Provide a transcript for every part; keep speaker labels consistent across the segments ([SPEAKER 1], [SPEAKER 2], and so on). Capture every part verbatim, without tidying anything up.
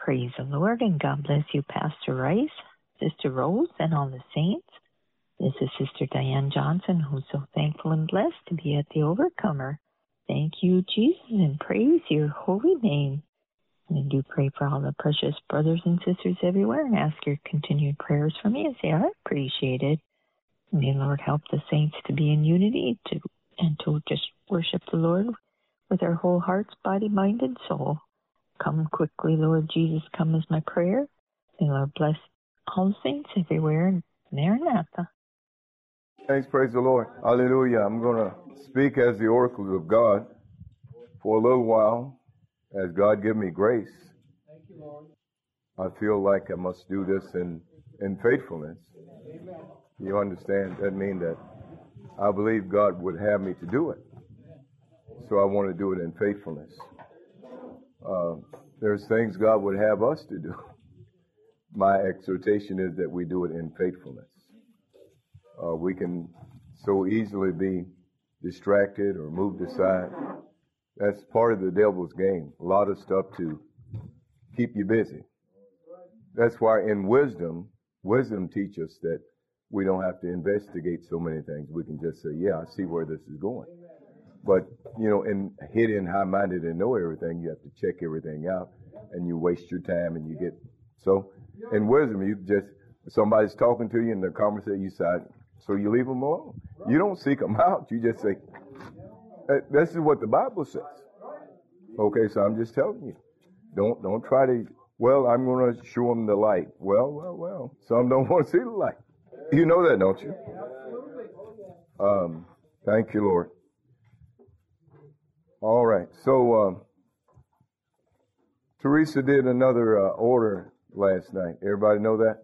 [SPEAKER 1] Praise the Lord, and God bless you, Pastor Rice, Sister Rose, and all the saints. This is Sister Diane Johnson, who's so thankful and blessed to be at the Overcomer. Thank you, Jesus, and praise your holy name. And I do pray for all the precious brothers and sisters everywhere and ask your continued prayers for me as they are appreciated. May the Lord help the saints to be in unity to and to just worship the Lord with our whole hearts, body, mind, and soul. Come quickly, Lord Jesus, come is my prayer. May the Lord bless all the saints everywhere and Maranatha.
[SPEAKER 2] Thanks, praise the Lord. Hallelujah. I'm going to speak as the oracles of God for a little while as God give me grace.
[SPEAKER 3] Thank you, Lord.
[SPEAKER 2] I feel like I must do this in, in faithfulness.
[SPEAKER 3] Amen.
[SPEAKER 2] You understand? That means that I believe God would have me to do it. So I want to do it in faithfulness. Uh, there's things God would have us to do. My exhortation is that we do it in faithfulness. Uh, we can so easily be distracted or moved aside. That's part of the devil's game. A lot of stuff to keep you busy. That's why in wisdom, wisdom teaches us that we don't have to investigate so many things. We can just say, yeah, I see where this is going. But, you know, in hidden, high-minded and know everything, you have to check everything out, and you waste your time, and you get... So, in wisdom, you just... Somebody's talking to you in the conversation, you say, so you leave them alone. You don't seek them out. You just say, this is what the Bible says. Okay, so I'm just telling you. Don't don't try to, well, I'm going to show them the light. Well, well, well. Some don't want to see the light. You know that, don't you? Um, thank you, Lord. All right. So, um, Teresa did another uh, order last night. Everybody know that?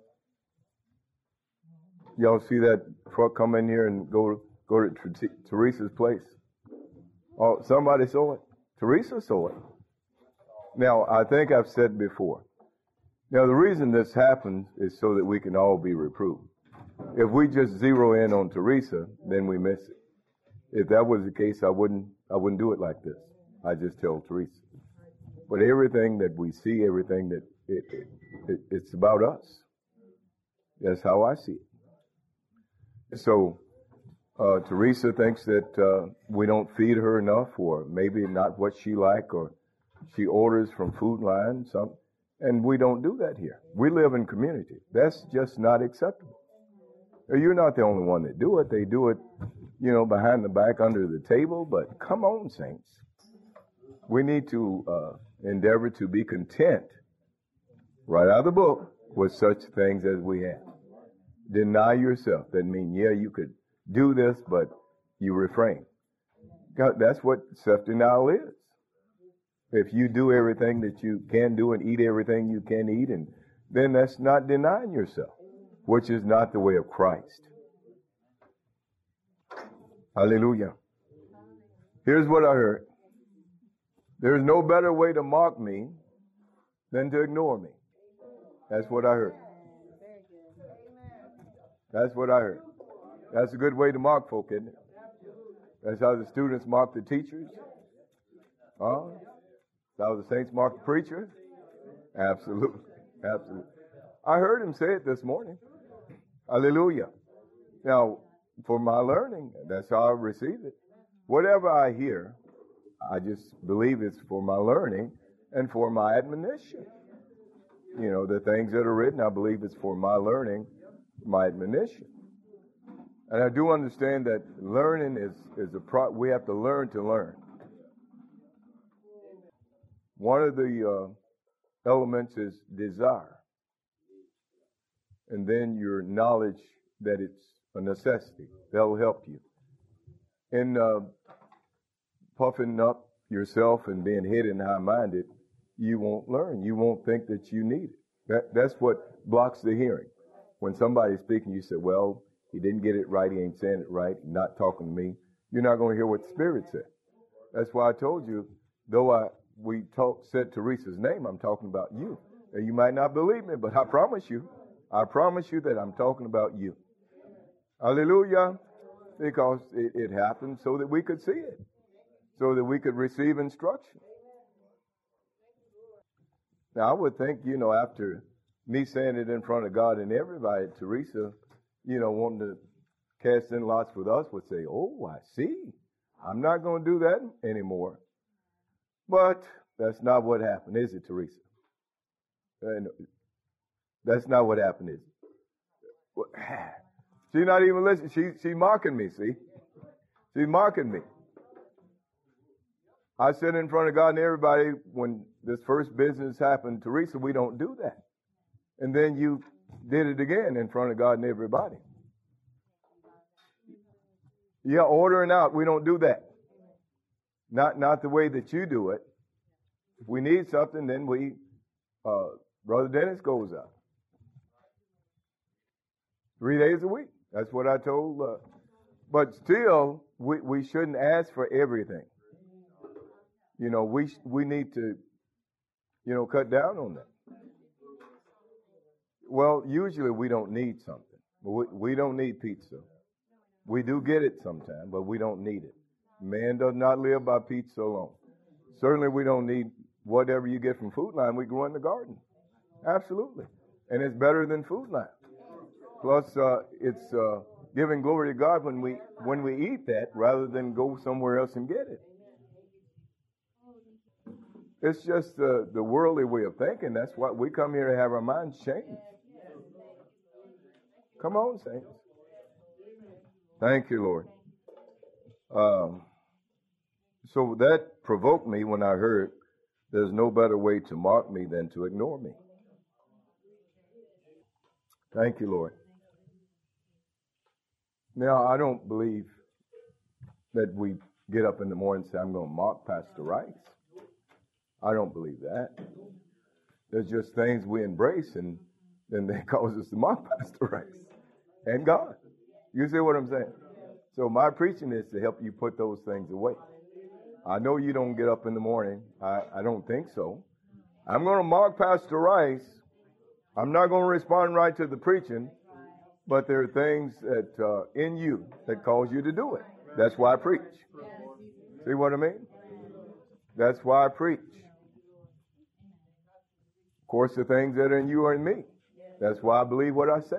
[SPEAKER 2] Y'all see that truck come in here and go go to Ter- Teresa's place? Oh, somebody saw it. Teresa saw it. Now, I think I've said before. Now, the reason this happens is so that we can all be reproved. If we just zero in on Teresa, then we miss it. If that was the case, I wouldn't I wouldn't do it like this. I just tell Teresa. But everything that we see, everything that it, it, it, it's about us. That's how I see it. So, uh, Teresa thinks that uh, we don't feed her enough, or maybe not what she like, or she orders from Food Line, some, and we don't do that here. We live in community. That's just not acceptable. You're not the only one that do it. They do it, you know, behind the back, under the table, but come on, saints. We need to uh, endeavor to be content, right out of the book, with such things as we have. Deny yourself. That means, yeah, you could do this, but you refrain. God, that's what self-denial is. If you do everything that you can do and eat everything you can eat, and then that's not denying yourself, which is not the way of Christ. Hallelujah. Here's what I heard. There's no better way to mock me than to ignore me. That's what I heard. That's what I heard. That's a good way to mock folk, isn't it? That's how the students mock the teachers. Huh? That's how the saints mock the preacher. Absolutely. Absolutely. I heard him say it this morning. Hallelujah. Now, for my learning, that's how I receive it. Whatever I hear, I just believe it's for my learning and for my admonition. You know, the things that are written, I believe it's for my learning, my admonition. And I do understand that learning is, is a pro, we have to learn to learn. One of the uh, elements is desire. And then your knowledge that it's a necessity. That'll help you. In uh, puffing up yourself and being hid and high-minded, you won't learn. You won't think that you need it. That, that's what blocks the hearing. When somebody's speaking, you say, well, he didn't get it right. He ain't saying it right. He's not talking to me. You're not going to hear what the Spirit said. That's why I told you, though I we talk, said Teresa's name, I'm talking about you. And you might not believe me, but I promise you, I promise you that I'm talking about you. Hallelujah. Because it, it happened so that we could see it. So that we could receive instruction. Now, I would think, you know, after me saying it in front of God and everybody, Teresa, you know, wanting to cast in lots with us would say, oh, I see. I'm not going to do that anymore. But that's not what happened, is it, Teresa? And that's not what happened, is it? She's not even listening. She, she's mocking me, see? She's mocking me. I said in front of God and everybody when this first business happened, Teresa, we don't do that. And then you did it again in front of God and everybody. Yeah, ordering out, we don't do that. Not not the way that you do it. If we need something, then we, uh, Brother Dennis goes out. Three days a week. That's what I told. Uh, but still, we, we shouldn't ask for everything. You know, we we need to, you know, cut down on that. Well, usually we don't need something. We, we don't need pizza. We do get it sometimes, but we don't need it. Man does not live by pizza alone. Certainly we don't need whatever you get from Food Line. We grow in the garden. Absolutely. And it's better than Food Line. Plus, uh, it's uh, giving glory to God when we when we eat that rather than go somewhere else and get it. It's just uh, the worldly way of thinking. That's why we come here to have our minds changed. Come on, saints. Thank you, Lord. Um, so that provoked me when I heard there's no better way to mock me than to ignore me. Thank you, Lord. Now, I don't believe that we get up in the morning and say, I'm going to mock Pastor Rice. I don't believe that. There's just things we embrace and then they cause us to mock Pastor Rice and God. You see what I'm saying? So my preaching is to help you put those things away. I know you don't get up in the morning. I, I don't think so. I'm going to mock Pastor Rice. I'm not going to respond right to the preaching, but there are things that uh, in you that cause you to do it. That's why I preach. See what I mean? That's why I preach. Of course, the things that are in you are in me. That's why I believe what I say.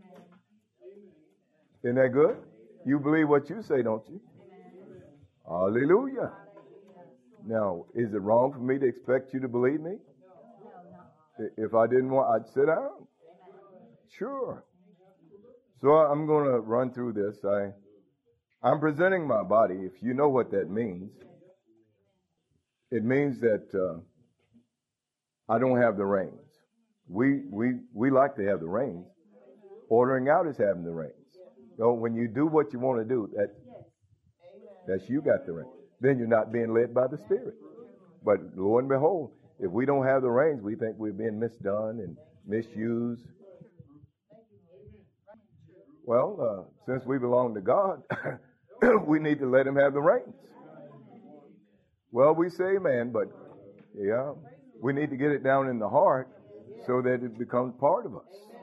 [SPEAKER 2] Isn't that good? You believe what you say, don't you? Hallelujah. Now, is it wrong for me to expect you to believe me? If I didn't want, I'd sit down. Sure. So I'm going to run through this. I, I'm presenting my body. If you know what that means, it means that uh, I don't have the reins. We we we like to have the reins. Ordering out is having the reins. So when you do what you want to do, that that's you got the reins. Then you're not being led by the Spirit. But lo and behold, if we don't have the reins, we think we're being misdone and misused. Well, uh, since we belong to God, we need to let Him have the reins. Well, we say amen, but yeah, we need to get it down in the heart so that it becomes part of us.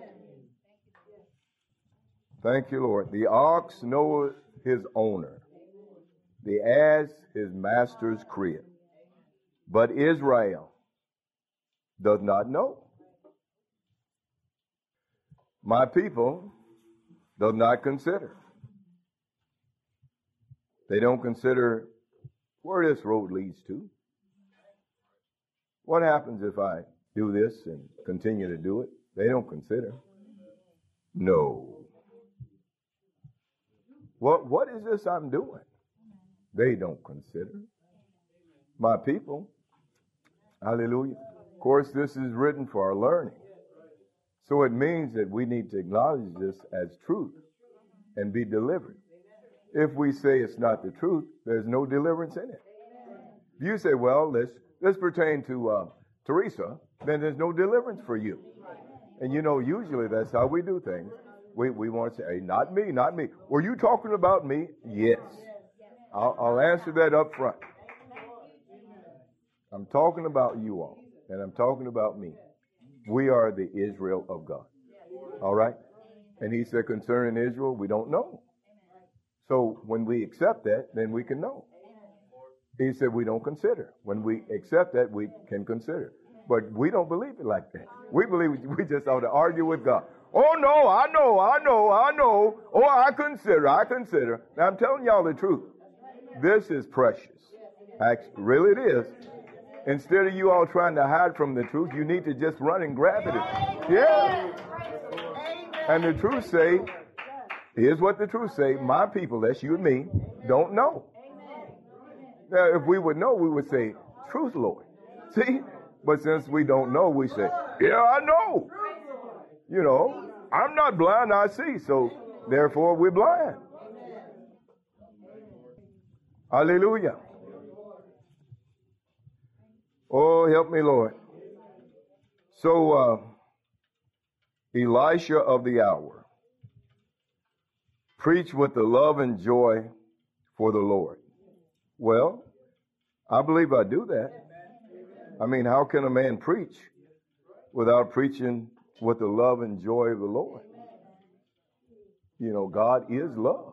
[SPEAKER 2] Thank you, Lord. The ox knoweth his owner, the ass his master's crib, but Israel does not know. My people does not consider. They don't consider where this road leads to. What happens if I do this and continue to do it? They don't consider. No. What what is this I'm doing? They don't consider. My people. Hallelujah. Of course, this is written for our learning. So it means that we need to acknowledge this as truth and be delivered. If we say it's not the truth, there's no deliverance in it. If you say, well, this this pertains to uh, Teresa, then there's no deliverance for you. And you know, usually that's how we do things. We we want to say, hey, not me, not me. Were you talking about me? Yes. I'll, I'll answer that up front. I'm talking about you all, and I'm talking about me. We are the Israel of God. All right? And he said concerning Israel, we don't know. So when we accept that, then we can know. He said we don't consider. When we accept that, we can consider. But we don't believe it like that. We believe we just ought to argue with God. Oh, no, I know, I know, I know. Oh, I consider, I consider. Now, I'm telling y'all the truth. This is precious. Actually, really it is. Instead of you all trying to hide from the truth, you need to just run and grab it. Yeah. And the truth say, here's what the truth say, my people, that's you and me, don't know. Now, if we would know, we would say, truth, Lord. See? But since we don't know, we say, yeah, I know. You know, I'm not blind, I see. So, therefore, we're blind. Hallelujah. Oh, help me, Lord. So, uh, Elisha of the hour, preach with the love and joy for the Lord. Well, I believe I do that. I mean, how can a man preach without preaching with the love and joy of the Lord? You know, God is love.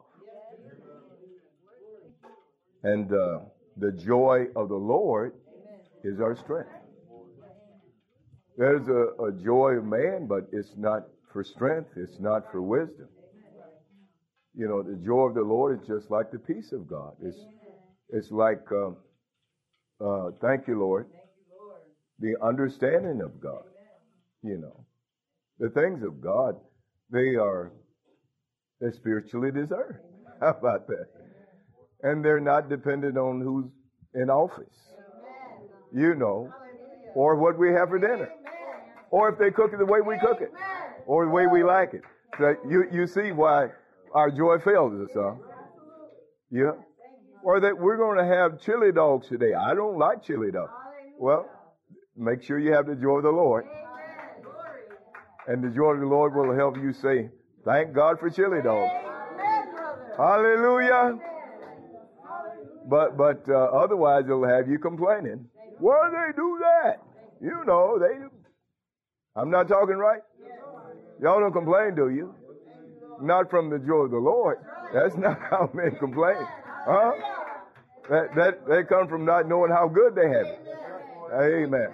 [SPEAKER 2] And uh, the joy of the Lord is our strength. There's a, a joy of man, but it's not for strength. It's not for wisdom. You know, the joy of the Lord is just like the peace of God. It's it's like, uh, uh, thank you, Lord, the understanding of God. You know, the things of God, they are they're spiritually discerned. How about that? And they're not dependent on who's in office, you know, or what we have for dinner, or if they cook it the way we cook it, or the way we like it. So you you see why our joy fails us, huh? Yeah. Or that we're going to have chili dogs today. I don't like chili dogs. Well, make sure you have the joy of the Lord. And the joy of the Lord will help you say, thank God for chili dogs. Hallelujah. But but uh, otherwise it'll have you complaining. Why do they do that? You know, they. I'm not talking right. Y'all don't complain, do you? Not from the joy of the Lord. That's not how men complain. Huh? That, that, they come from not knowing how good they have it. Amen.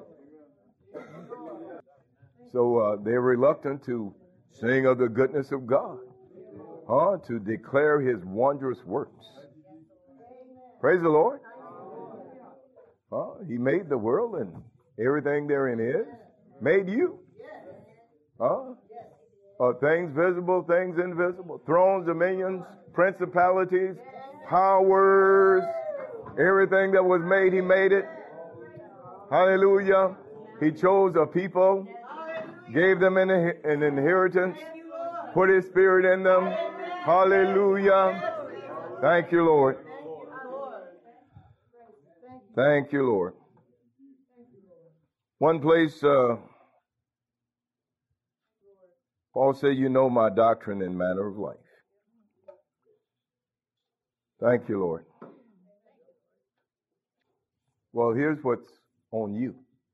[SPEAKER 2] So uh, they're reluctant to sing of the goodness of God. Huh? To declare his wondrous works. Praise the Lord. Huh? He made the world and everything therein is. Made you. Huh? Uh, things visible, things invisible. Thrones, dominions, principalities, powers. Everything that was made, he made it. Hallelujah. He chose a people, gave them an, an inheritance, put his spirit in them. Hallelujah. Thank you, Lord. Thank you, Lord. One place, uh, Paul said, you know my doctrine and manner of life. Thank you, Lord. Well, here's what's on you.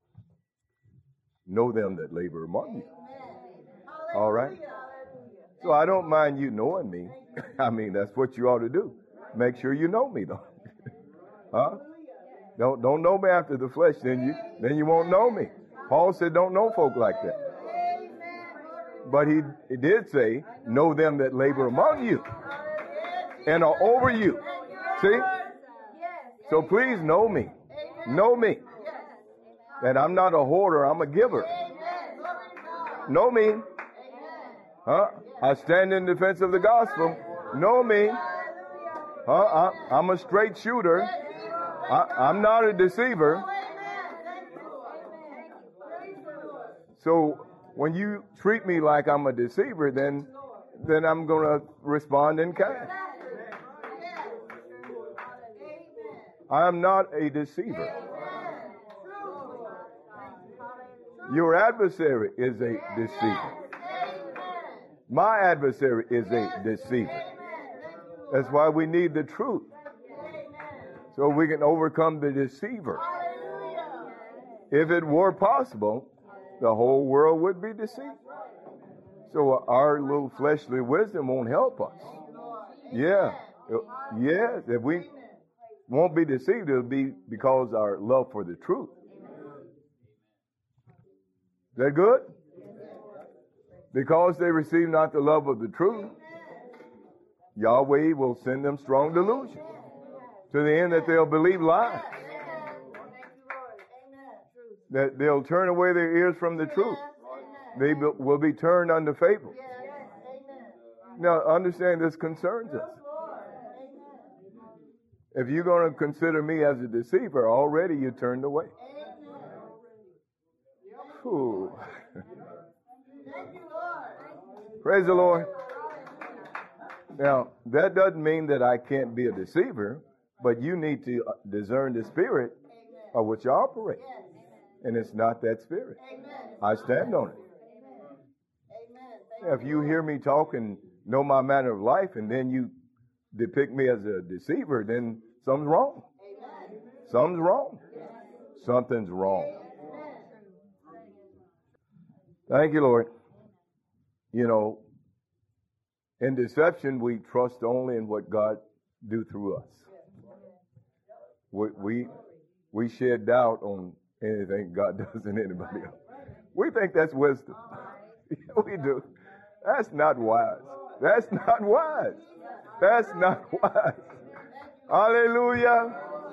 [SPEAKER 2] Know them that labor among you. All right? So I don't mind you knowing me. I mean, that's what you ought to do. Make sure you know me, though. Huh? Don't don't know me after the flesh, then you then you won't know me. Paul said, don't know folk like that. But he, he did say, know them that labor among you and are over you. See? So please know me. Know me. That I'm not a hoarder, I'm a giver. Know me. Huh? I stand in defense of the gospel. Know me. Huh? I, I'm a straight shooter. I, I'm not a deceiver. So when you treat me like I'm a deceiver, then then I'm going to respond in kind. I am not a deceiver. Your adversary is a deceiver. My adversary is a deceiver. That's why we need the truth. So we can overcome the deceiver. If it were possible, the whole world would be deceived. So our little fleshly wisdom won't help us. Yeah. Yes. If we won't be deceived, it'll be because our love for the truth. Is that good? Because they receive not the love of the truth, Yahweh will send them strong delusion to the end that they'll believe lies. That they'll turn away their ears from the truth. They will be turned unto fable. Now, understand this concerns us. If you're going to consider me as a deceiver, already you turned away. Ooh. Praise the Lord. Now, that doesn't mean that I can't be a deceiver, but you need to discern the spirit of which you operate. And it's not that spirit. I stand on it. If you hear me talk and know my manner of life, and then you depict me as a deceiver, then something's wrong. Something's wrong. Something's wrong. Thank you, Lord. You know, in deception, we trust only in what God do through us. We we, we shed doubt on anything God does in anybody else. We think that's wisdom. We do. That's not wise. That's not wise. That's not wise. Hallelujah.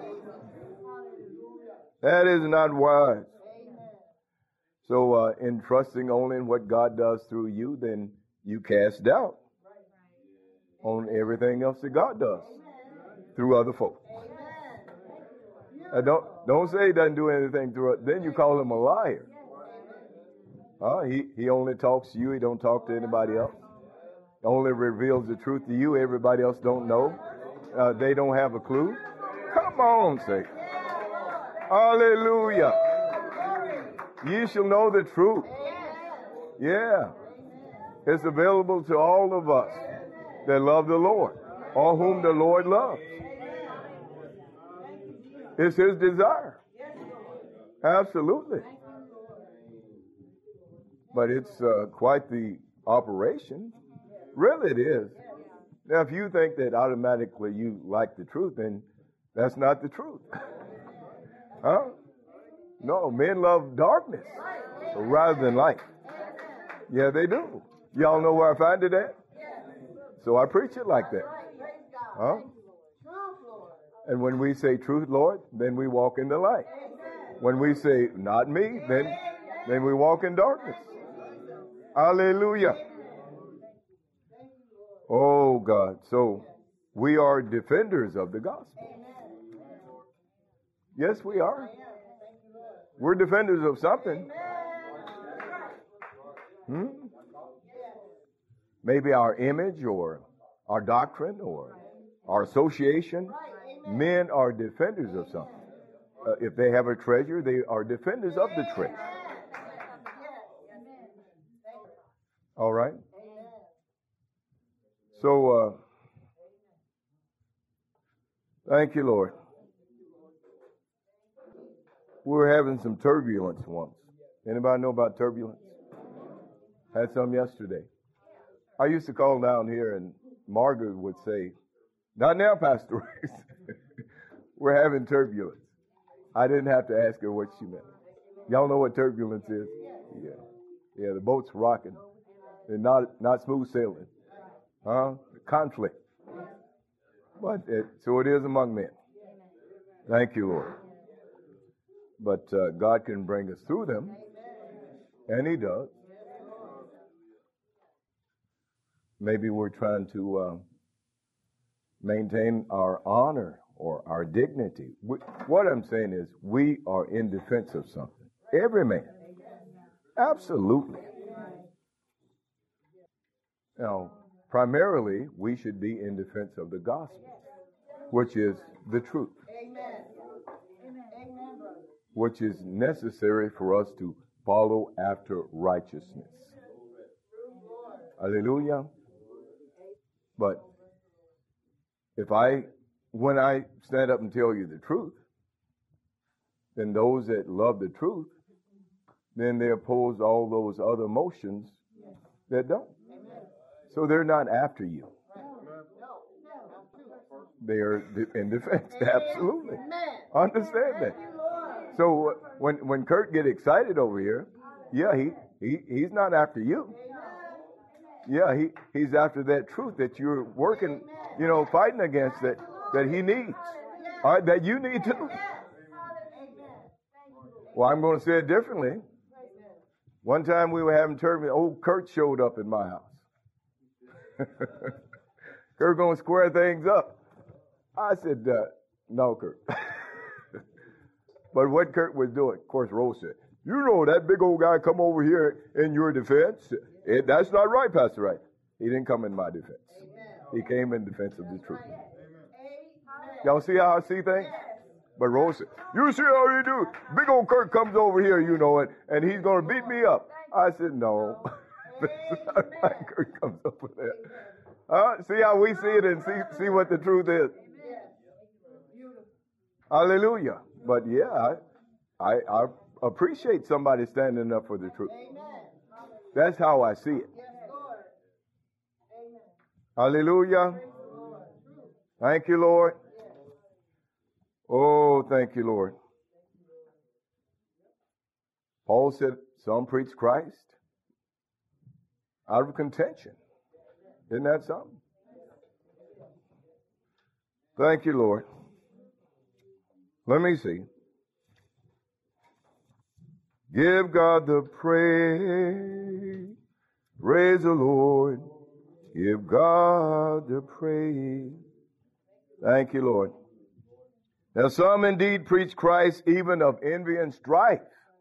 [SPEAKER 2] That is not wise. So uh, in trusting only in what God does through you, then you cast doubt on everything else that God does through other folk. Uh, don't don't say he doesn't do anything through it. Then you call him a liar. Uh, he he only talks to you. He don't talk to anybody else. He only reveals the truth to you. Everybody else don't know. Uh, they don't have a clue. Come on, say. Hallelujah. Ye shall know the truth. Yeah. It's available to all of us that love the Lord, or whom the Lord loves. It's his desire. Absolutely. But it's uh, quite the operation. Really it is. Now, if you think that automatically you like the truth, then that's not the truth. Huh? No, men love darkness rather than light. Yeah, they do. Y'all know where I find it at? So I preach it like that. Huh? And when we say truth, Lord, then we walk in the light. When we say not me, then then we walk in darkness. Hallelujah. Oh God. So we are defenders of the gospel. Yes, we are. We're defenders of something. Hmm? Maybe our image or our doctrine or our association. Men are defenders of something. Uh, if they have a treasure, they are defenders of the treasure. All right? So, uh, thank you, Lord. We were having some turbulence once. Anybody know about turbulence? Had some yesterday. I used to call down here and Margaret would say, "Not now, Pastor Rice." We're having turbulence. I didn't have to ask her what she meant. Y'all know what turbulence is? Yeah. Yeah, the boat's rocking. They're not, not smooth sailing. Huh? Conflict. But it, so it is among men. Thank you, Lord. But uh, God can bring us through them. And he does. Maybe we're trying to uh, maintain our honor or our dignity. We, what I'm saying is we are in defense of something. Every man. Absolutely. Now, primarily, we should be in defense of the gospel, which is the truth, which is necessary for us to follow after righteousness. Hallelujah. But if I, when I stand up and tell you the truth, then those that love the truth, then they oppose all those other motions that don't. So they're not after you. They are in defense. Absolutely. Understand that. So when when Kurt get excited over here, Yeah, he, he he's not after you. Yeah, he, he's after that truth that you're working, you know, fighting against, that, that he needs. All right, that you need too. Well, I'm going to say it differently. One time we were having church, old Kurt showed up in my house. Kurt going to square things up. I said, uh, no, Kurt. But what Kurt was doing, of course, Rose said, you know that big old guy come over here in your defense. It, that's not right, Pastor Wright. He didn't come in my defense. He came in defense of the truth. Y'all see how I see things? But Rose said, you see how you do? Big old Kurt comes over here, you know it, and he's going to beat me up. I said, no. Kurt comes over there. Uh, see how we see it and see, see what the truth is. Hallelujah. But yeah, I, I, I appreciate somebody standing up for the truth. That's how I see it. Hallelujah. Thank you, Lord. Oh, thank you, Lord. Paul said some preach Christ out of contention. Isn't that something? Thank you, Lord. Let me see. Give God the praise. Praise the Lord. Give God the praise. Thank you, Lord. Now some indeed preach Christ even of envy and strife,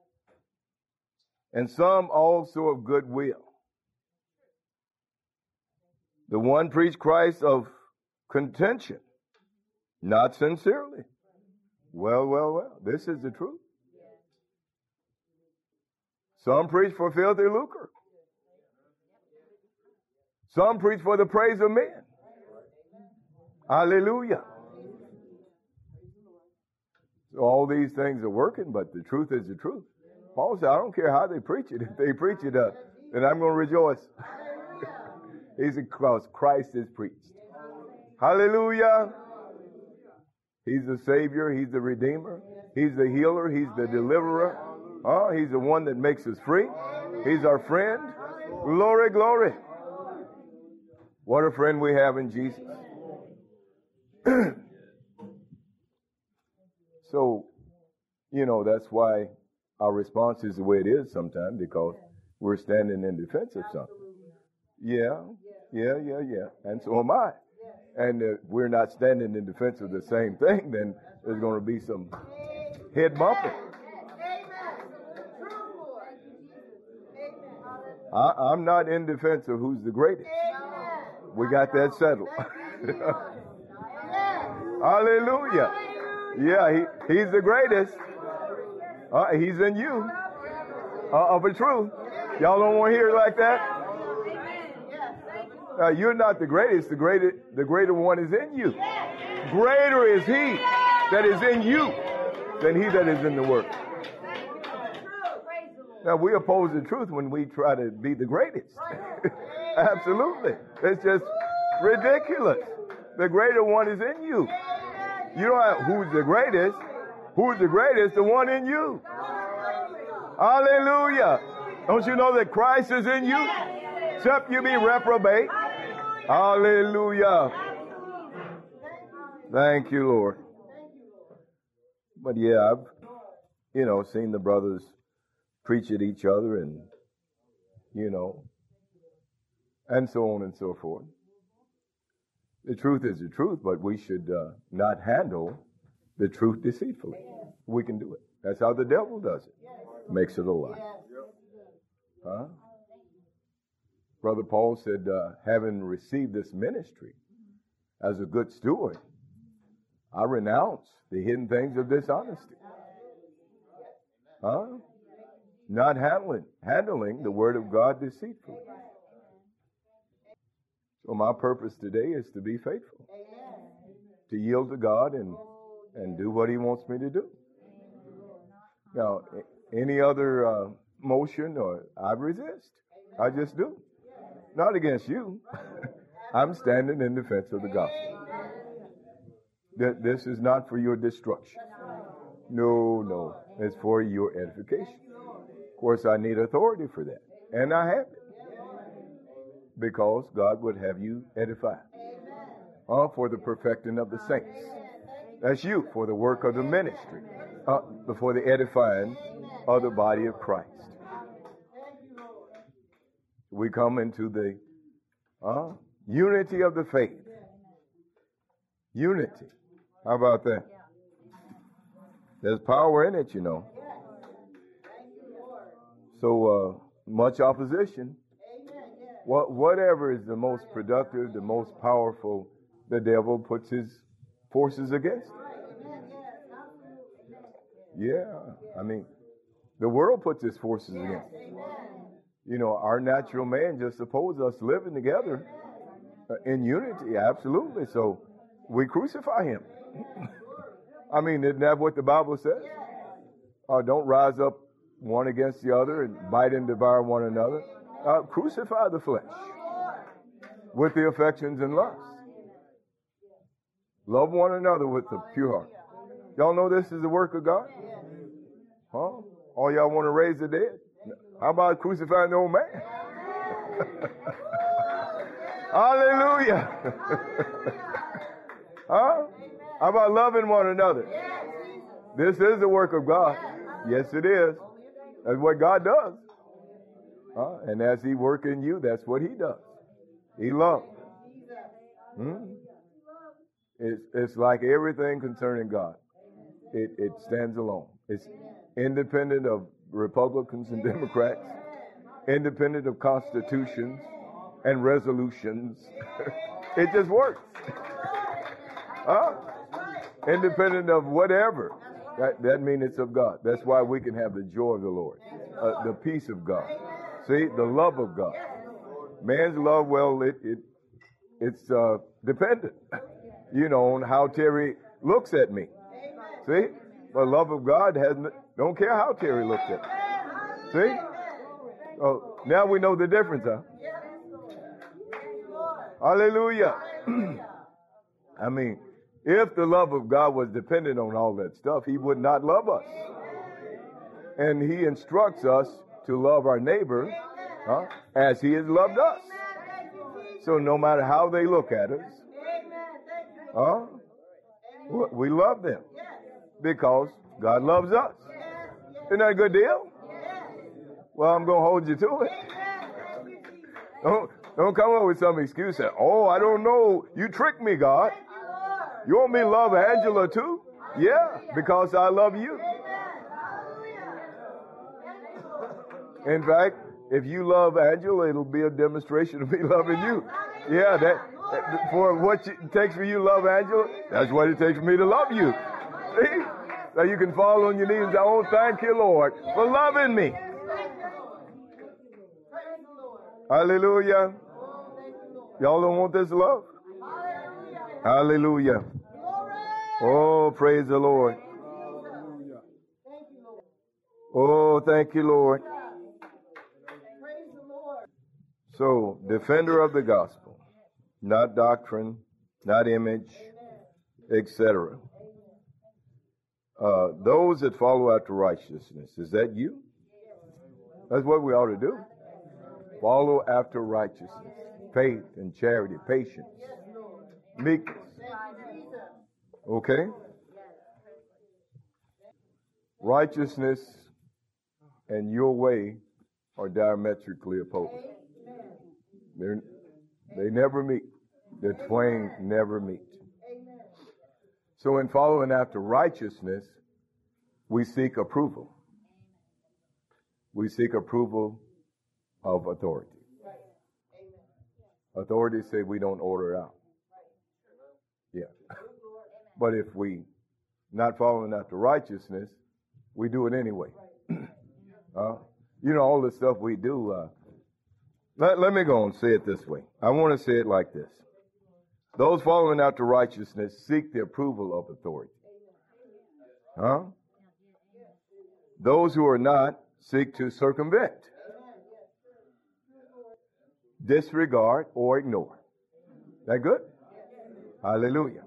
[SPEAKER 2] and some also of goodwill. The one preach Christ of contention, not sincerely. Well, well, well, this is the truth. Some preach for filthy lucre. Some preach for the praise of men. Hallelujah. So all these things are working, but the truth is the truth. Paul said, I don't care how they preach it. If they preach it, uh, then I'm going to rejoice. He said, because Christ is preached. Hallelujah. He's the Savior. He's the Redeemer. He's the healer. He's the deliverer. Oh, he's the one that makes us free. He's our friend. Glory, glory. What a friend we have in Jesus. So, you know, that's why our response is the way it is sometimes, because we're standing in defense of something. Yeah, yeah, yeah, yeah. And so am I. And if we're not standing in defense of the same thing, then there's going to be some head bumping. I, I'm not in defense of who's the greatest. We got that settled. Hallelujah. Yeah, he, he's the greatest. Uh, he's in you. Uh, of a truth. Y'all don't want to hear it like that? Uh, you're not the greatest. The greater, the greater one is in you. Greater is he that is in you than he that is in the world. Now, we oppose the truth when we try to be the greatest. Absolutely. It's just ridiculous. The greater one is in you. You don't have who's the greatest. Who's the greatest? The one in you. Hallelujah. Don't you know that Christ is in you? Except you be reprobate. Hallelujah. Thank you, Lord. But yeah, I've, you know, seen the brothers preach at each other and, you know, and so on and so forth. The truth is the truth, but we should uh, not handle the truth deceitfully. We can do it. That's how the devil does it. Makes it a lie. Huh? Brother Paul said, uh, having received this ministry as a good steward, I renounce the hidden things of dishonesty. Huh? Not handling, handling the word of God deceitfully. So my purpose today is to be faithful, to yield to God and, and do what he wants me to do. Now, any other uh, motion, or I resist. I just do. Not against you. I'm standing in defense of the gospel. This is not for your destruction. No, no. It's for your edification. course, I need authority for that. And I have it. Because God would have you edified. Uh, for the perfecting of the saints. That's you, for the work of the ministry. Uh, for the edifying of the body of Christ. We come into the uh, unity of the faith. Unity. How about that? There's power in it, you know. So uh, much opposition. What, whatever is the most productive, the most powerful, the devil puts his forces against. Yeah, I mean, the world puts its forces against. You know, our natural man just opposes us living together in unity, absolutely. So we crucify him. I mean, isn't that what the Bible says? Uh, don't rise up one against the other and bite and devour one another. Uh, crucify the flesh with the affections and lusts. Love one another with a pure heart. Y'all know this is the work of God? Huh? All y'all want to raise the dead? How about crucifying the old man? Hallelujah. Huh? How about loving one another? This is the work of God. Yes, it is. That's what God does. Huh? And as He works in you, that's what He does. He loves. Hmm? It's, it's like everything concerning God. It, it stands alone. It's independent of Republicans and Democrats, independent of constitutions and resolutions. It just works. Huh? Independent of whatever. That, that means it's of God. That's why we can have the joy of the Lord, uh, the peace of God. See, the love of God. Man's love, well, it, it it's uh, dependent, you know, on how Terry looks at me. See? The love of God has don't care how Terry looks at me. See? Oh, now we know the difference, huh? Hallelujah. I mean, if the love of God was dependent on all that stuff, He would not love us. And He instructs us to love our neighbor huh, as He has loved us. So no matter how they look at us, huh, we love them because God loves us. Isn't that a good deal? Well, I'm going to hold you to it. Don't, don't come up with some excuse that, oh, I don't know. You tricked me, God. You want me to love Angela too? Yeah, because I love you. In fact, if you love Angela, it'll be a demonstration of me loving you. Yeah, that, that for what it takes for you to love Angela, that's what it takes for me to love you. See? So you can fall on your knees and say, oh, thank you, Lord, for loving me. Hallelujah. Y'all don't want this love? Hallelujah. Oh, praise the Lord. Oh, thank you, Lord. So, defender of the gospel, not doctrine, not image, et cetera. Uh, those that follow after righteousness, is that you? That's what we ought to do. Follow after righteousness, faith and charity, patience, meekness. Okay? Righteousness and your way are diametrically opposed. They're, they never meet. The twain never meet. So in following after righteousness, we seek approval. We seek approval of authority. Authorities say we don't order out. Yeah. But if we not following after righteousness, we do it anyway. uh, you know, all the stuff we do. Uh, let, let me go and say it this way. I want to say it like this. Those following after righteousness seek the approval of authority. Huh? Those who are not seek to circumvent, disregard, or ignore. That good? Hallelujah.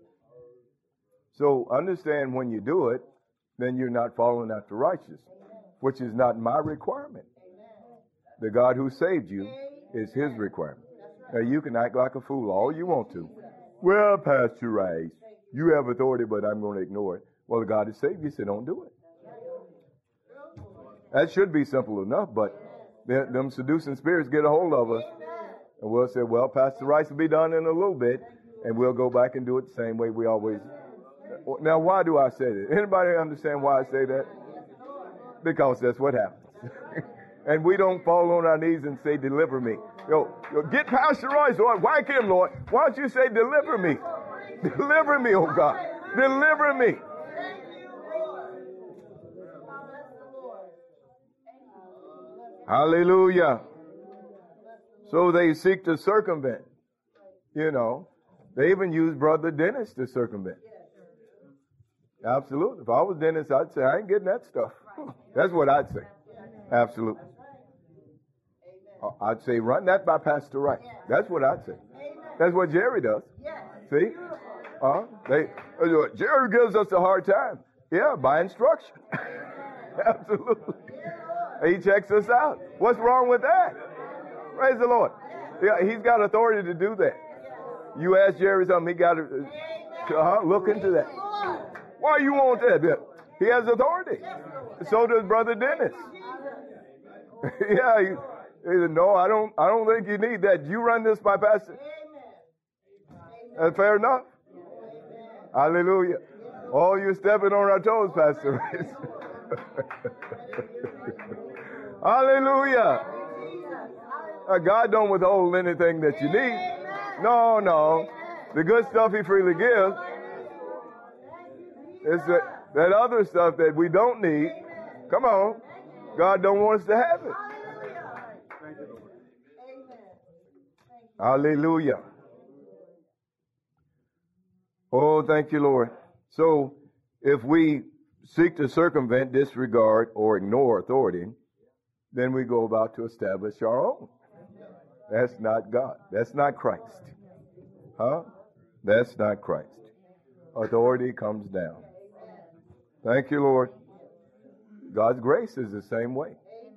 [SPEAKER 2] So understand when you do it, then you're not following after righteousness. which is not my requirement. The God who saved you is his requirement. Now, you can act like a fool all you want to. Well, Pastor Rice, you have authority, but I'm going to ignore it. Well, God has saved you, so don't do it. That should be simple enough, but them seducing spirits get a hold of us. And we'll say, well, Pastor Rice will be done in a little bit, and we'll go back and do it the same way we always. Now, why do I say that? Anybody understand why I say that? Because that's what happens. And we don't fall on our knees and say, deliver me. Yo, yo, get Pastor Rice, Lord. Whack him, Lord. Why don't you say, deliver me? Deliver me, oh God. Deliver me. Hallelujah. So they seek to circumvent. You know, they even use Brother Dennis to circumvent. Absolutely. If I was Dennis, I'd say, I ain't getting that stuff. That's what I'd say. Absolutely. I'd say, run that by Pastor Rice. That's what I'd say. That's what Jerry does. See? Uh, they, Jerry gives us a hard time. Yeah, by instruction. Absolutely. He checks us out. What's wrong with that? Praise the Lord. Yeah, he's got authority to do that. You ask Jerry something, he got to uh, look into that. Why you want that? He has authority. So does Brother Dennis. Yeah, he, he said, no, I don't. I don't think you need that. You run this by Pastor. That's fair enough. Hallelujah. Oh, you're stepping on our toes, Pastor. Hallelujah. Uh, God don't withhold anything that you need. No, no. The good stuff he freely gives. It's that, that other stuff that we don't need. Come on. God don't want us to have it. Hallelujah. Oh, thank you, Lord. So, if we seek to circumvent, disregard, or ignore authority, then we go about to establish our own. That's not God. That's not Christ. Huh? That's not Christ. Authority comes down. Thank you, Lord. God's grace is the same way.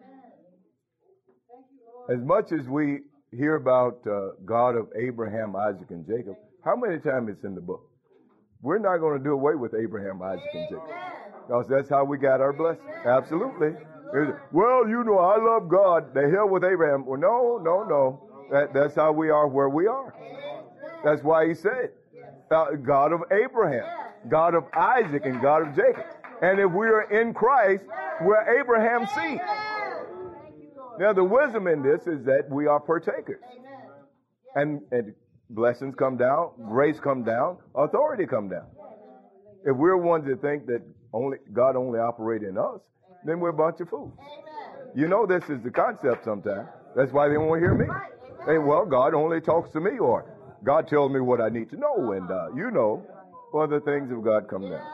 [SPEAKER 2] As much as we hear about uh, God of Abraham, Isaac, and Jacob, how many times it's in the book? We're not going to do away with Abraham, Isaac, and Jacob. Because that's how we got our blessing. Absolutely. Well, you know, I love God. The hell with Abraham. Well, no, no, no. That, that's how we are where we are. That's why he said, uh, God of Abraham, God of Isaac, and God of Jacob. And if we are in Christ, we're Abraham's seed. Now, the wisdom in this is that we are partakers. And, and blessings come down, grace come down, authority come down. If we're ones that think that only God only operates in us, then we're a bunch of fools. You know this is the concept sometimes. That's why they won't hear me. Hey, well, God only talks to me, or God tells me what I need to know, and uh, you know, well, the things of God come down.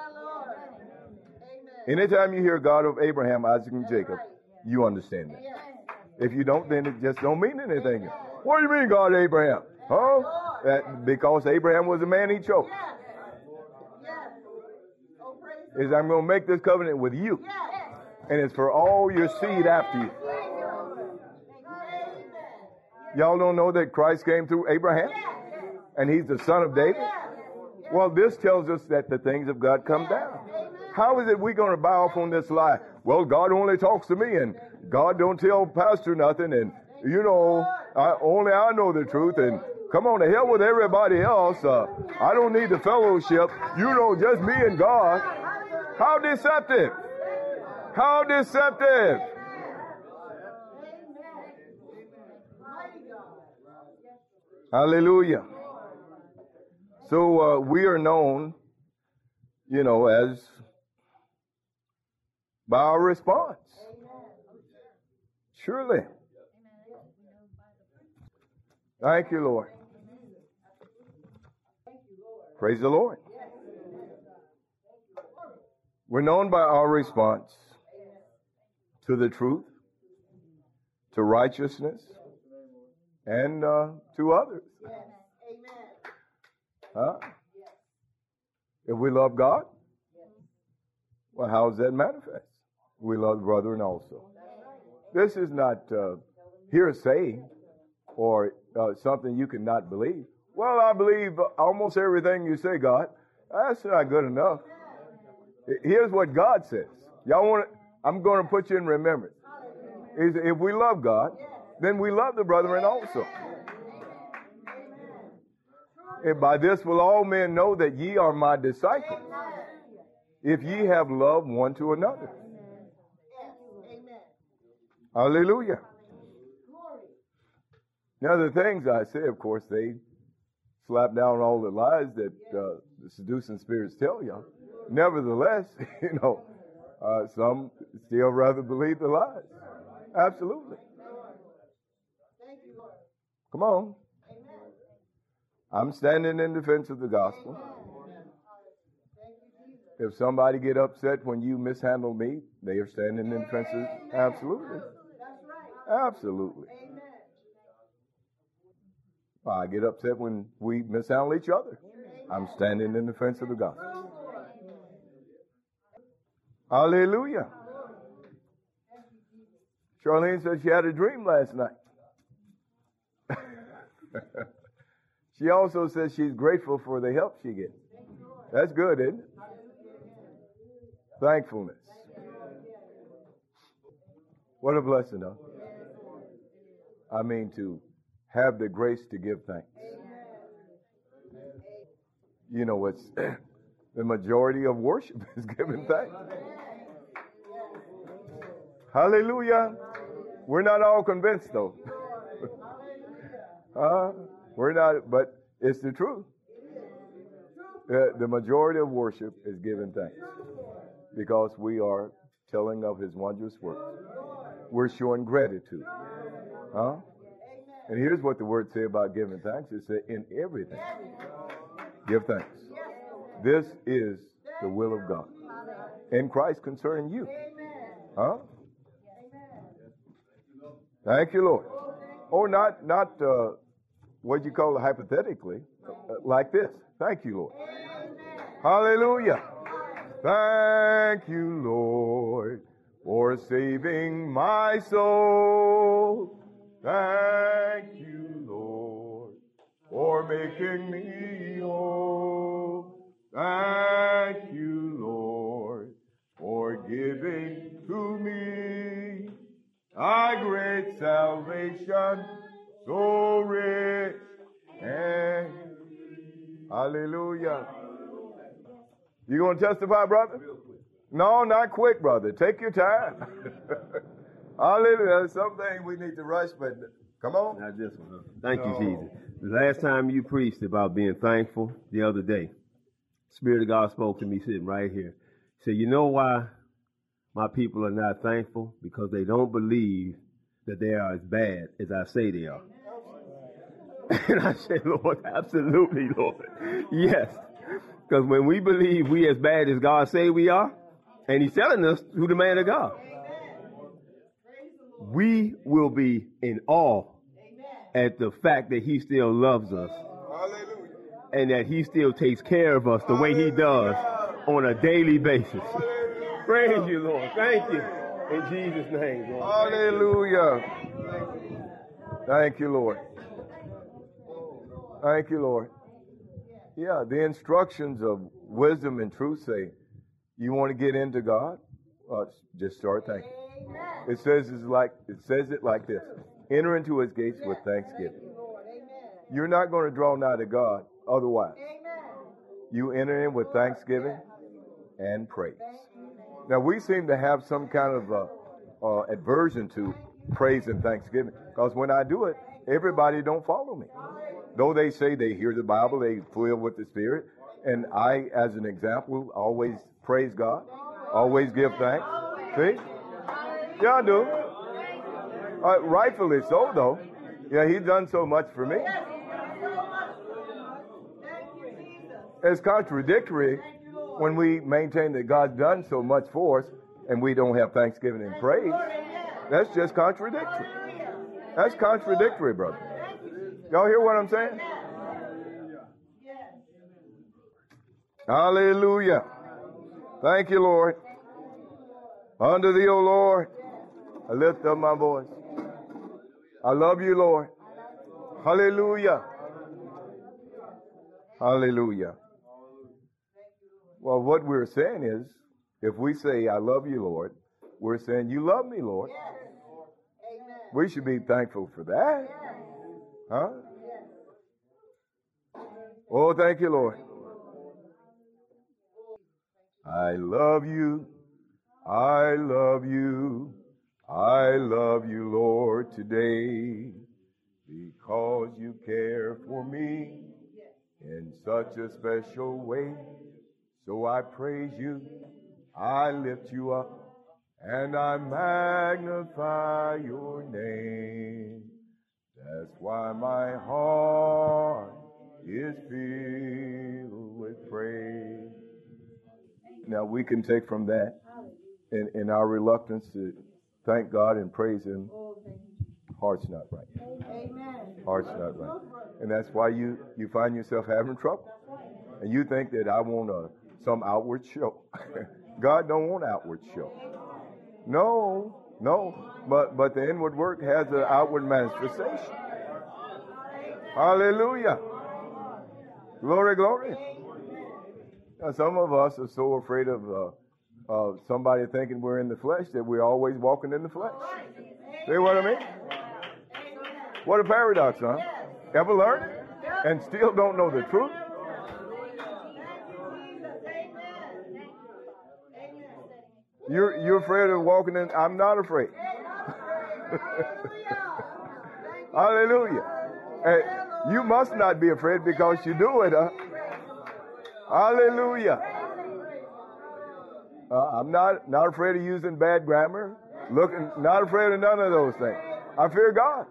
[SPEAKER 2] Anytime you hear God of Abraham, Isaac, and Jacob, you understand that. If you don't, then it just don't mean anything. What do you mean, God of Abraham? Huh? That because Abraham was a man he chose. Is I'm going to make this covenant with you. And it's for all your seed after you. Y'all don't know that Christ came through Abraham? And he's the son of David? Well, this tells us that the things of God come down. How is it we're going to buy off on this lie? Well, God only talks to me, and God don't tell pastor nothing, and, you know, I, only I know the truth, and come on, to hell with everybody else. Uh, I don't need the fellowship. You know, just me and God. How deceptive. How deceptive. Hallelujah. So uh, we are known, you know, as by our response. Surely. Thank you, Lord. Praise the Lord. We're known by our response to the truth, to righteousness, and uh, to others. Huh? If we love God, well, how does that manifest? we love the brethren also. This is not uh, hearsay or uh, something you cannot believe. Well, I believe almost everything you say, God. That's not good enough. Here's what God says. Y'all want to, I'm going to put you in remembrance. Is if we love God, then we love the brethren also. And by this will all men know that ye are my disciples, if ye have love one to another. Hallelujah. Now the things I say, of course, they slap down all the lies that uh, the seducing spirits tell you. Nevertheless, you know, uh, some still rather believe the lies. Absolutely. Come on. I'm standing in defense of the gospel. If somebody get upset when you mishandle me, they are standing in defense of it. Absolutely. Absolutely. I get upset when we mishandle each other. I'm standing in defense of the gospel. Hallelujah. Charlene said she had a dream last night. She also says she's grateful for the help she gets. That's good, isn't it? Thankfulness. What a blessing, huh? I mean, to have the grace to give thanks. You know, it's the majority of worship is giving thanks. Hallelujah. We're not all convinced, though. uh, we're not, but it's the truth. Uh, the majority of worship is giving thanks because we are telling of His wondrous works. We're showing gratitude. Huh? And here's what the word say about giving thanks. It says, in everything, give thanks. This is the will of God in Christ concerning you. Huh? Thank you, Lord. Or not, not uh, what you call it hypothetically, uh, like this. Thank you, Lord. Hallelujah. Thank you, Lord, for saving my soul. Thank you, Lord, for making me whole. Thank you, Lord, for giving to me a great salvation, so rich and hallelujah. You going to testify, brother? No, not quick, brother. Take your time. Hallelujah. There's something we need to rush, but come on.
[SPEAKER 3] Not this one. Huh? Thank
[SPEAKER 2] no.
[SPEAKER 3] you, Jesus. The last time you preached about being thankful, the other day, Spirit of God spoke to me sitting right here. He said, you know why my people are not thankful? Because they don't believe that they are as bad as I say they are. And I said, Lord, absolutely, Lord. Yes. Because when we believe we as bad as God say we are, and He's telling us through the man of God, we will be in awe at the fact that He still loves us.
[SPEAKER 2] Hallelujah.
[SPEAKER 3] And that He still takes care of us the way He does on a daily basis. Praise you, Lord. Thank you. In Jesus' name, Lord.
[SPEAKER 2] Hallelujah. Thank you, Lord. Thank you, Lord. Yeah, the instructions of wisdom and truth say, you want to get into God? Uh, just start thanking. It says it's like it says it like this: enter into His gates with thanksgiving. You're not going to draw nigh to God otherwise. You enter in with thanksgiving and praise. Now we seem to have some kind of uh, uh, aversion to praise and thanksgiving, because when I do it, everybody don't follow me. Though they say they hear the Bible, they filled with the Spirit, and I, as an example, always praise God, always give thanks. See? Yeah, I do. Uh, rightfully so, though. Yeah, He's done so much for me. It's contradictory when we maintain that God's done so much for us and we don't have thanksgiving and praise. That's just contradictory. That's contradictory, brother. Y'all hear what I'm saying? Hallelujah. Thank you, Lord. Unto thee, O Lord, I lift up my voice. I love you, Lord. Hallelujah. Hallelujah. Well, what we're saying is, if we say, I love you, Lord, we're saying, you love me, Lord. We should be thankful for that. Huh? Oh, thank you, Lord. I love you. I love you. I love you, Lord, today, because you care for me in such a special way. So I praise you, I lift you up, and I magnify your name. That's why my heart is filled with praise. Now we can take from that, in, in our reluctance to thank God and praise Him, heart's not right. Heart's not right. And that's why you, you find yourself having trouble. And you think that I want a, some outward show. God don't want outward show. No, no. But but the inward work has an outward manifestation. Hallelujah. Glory, glory. Now, some of us are so afraid of uh, uh, somebody thinking we're in the flesh that we're always walking in the flesh. See what I mean? What a paradox, huh? Ever learn it and still don't know the truth? You're, you're afraid of walking in. I'm not afraid. Hallelujah. Hey, you must not be afraid because you do it, huh? Hallelujah. Uh, I'm not, not afraid of using bad grammar. Looking, not afraid of none of those things. I fear God.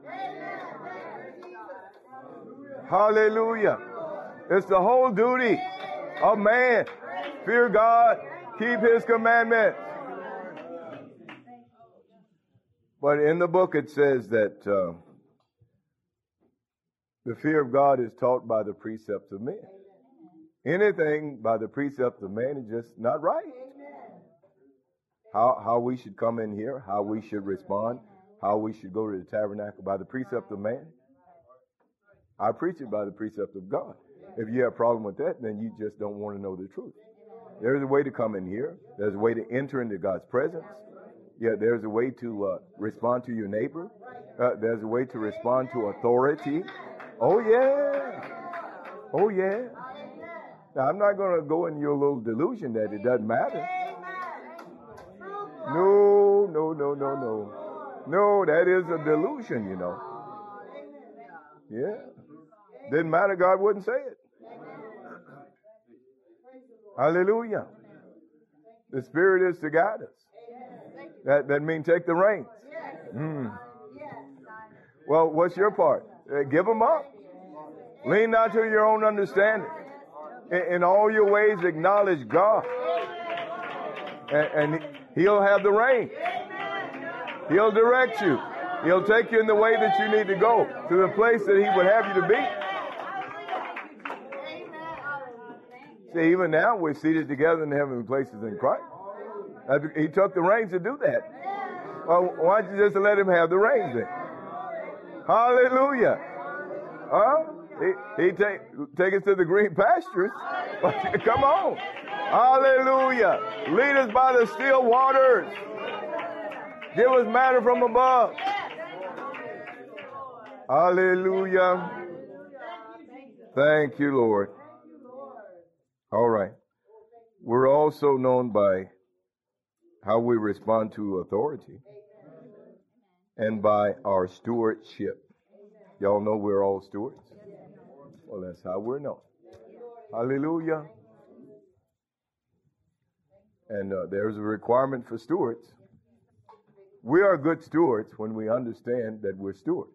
[SPEAKER 2] Hallelujah. It's the whole duty of man. Fear God. Keep His commandments. But in the book it says that uh, the fear of God is taught by the precepts of men. Anything by the precepts of man is just not right. How how we should come in here, how we should respond, how we should go to the tabernacle by the precept of man. I preach it by the precept of God. If you have a problem with that, then you just don't want to know the truth. There's a way to come in here. There's a way to enter into God's presence. Yeah, there's a way to uh, respond to your neighbor. Uh, there's a way to respond to authority. Oh, yeah. Oh, yeah. Now, I'm not going to go in your little delusion that it doesn't matter. No, no, no, no, no. No, that is a delusion, you know. Yeah. Didn't matter, God wouldn't say it. Hallelujah. The Spirit is to guide us. That that means take the reins. Mm. Well, what's your part? Uh, give them up. Lean not to your own understanding. In, in all your ways, acknowledge God. And, and He'll have the reins. He'll direct you. He'll take you in the way that you need to go, to the place that He would have you to be. See, even now we're seated together in heavenly places in Christ. He took the reins to do that. Well, why don't you just let Him have the reins then? Hallelujah. Huh? He, he take, take us to the green pastures. Come on. Hallelujah. Lead us by the still waters. Give us manna from above. Hallelujah. Thank you, Lord. All right. We're also known by how we respond to authority and by our stewardship. Y'all know we're all stewards. Well, that's how we're known. Hallelujah. And uh, there's a requirement for stewards. We are good stewards when we understand that we're stewards.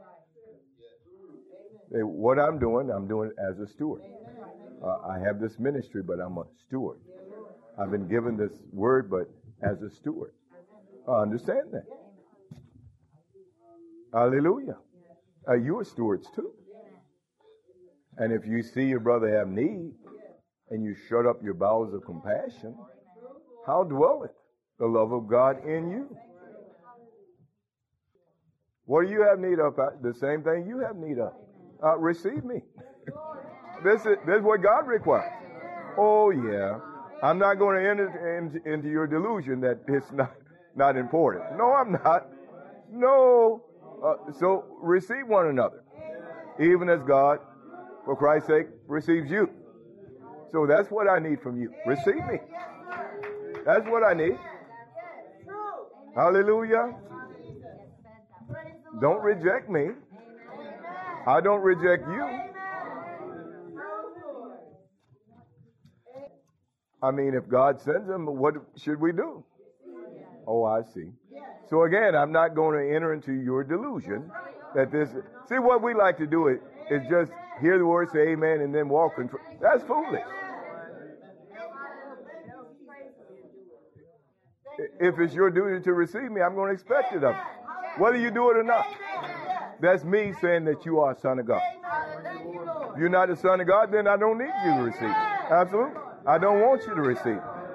[SPEAKER 2] Hey, what I'm doing, I'm doing it as a steward. Uh, I have this ministry, but I'm a steward. I've been given this word, but as a steward. I understand that. Hallelujah. Uh, you are stewards too. And if you see your brother have need and you shut up your bowels of compassion, how dwelleth the love of God in you. What do you have need of? The same thing you have need of. Uh, receive me. This is, this is what God requires. Oh, yeah. I'm not going to enter into, into your delusion that it's not, not important. No, I'm not. No. Uh, so receive one another, even as God, for Christ's sake, receives you. So that's what I need from you. Receive me. That's what I need. Hallelujah. Don't reject me. I don't reject you. I mean, if God sends them, what should we do? Oh, I see. So again, I'm not going to enter into your delusion that this. See, what we like to do is, is just hear the word, say amen, and then walk. And, that's foolish. If it's your duty to receive me, I'm going to expect it of you, whether you do it or not. That's me saying that you are a son of God. If you're not a son of God, then I don't need you to receive. Absolutely. I don't want you to receive.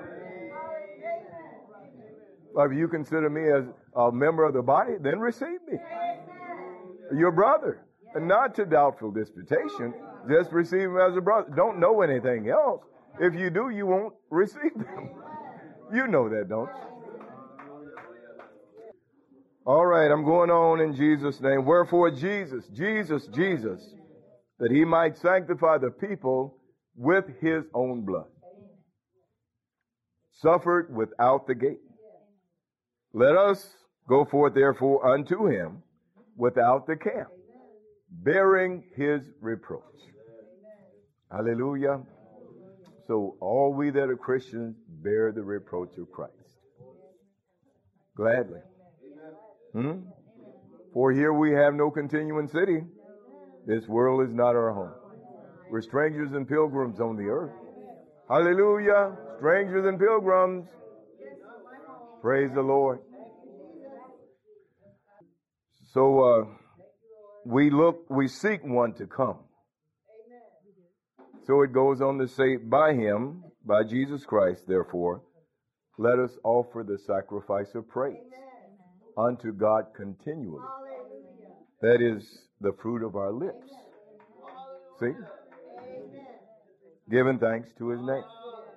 [SPEAKER 2] But if you consider me as a member of the body, then receive me. Your brother. And not to doubtful disputation. Just receive him as a brother. Don't know anything else. If you do, you won't receive them. You know that, don't you? All right, I'm going on in Jesus' name. Wherefore Jesus, Jesus, Jesus, that he might sanctify the people with his own blood, suffered without the gate. Let us go forth therefore unto him without the camp, bearing his reproach. Hallelujah. So all we that are Christians bear the reproach of Christ. Gladly. Hmm? For here we have no continuing city. This world is not our home. We're strangers and pilgrims on the earth. Hallelujah. Strangers and pilgrims. Praise the Lord. So uh, we look, we seek one to come. So it goes on to say, by him, by Jesus Christ, therefore, let us offer the sacrifice of praise unto God continually. That is the fruit of our lips. See? Giving thanks to his name.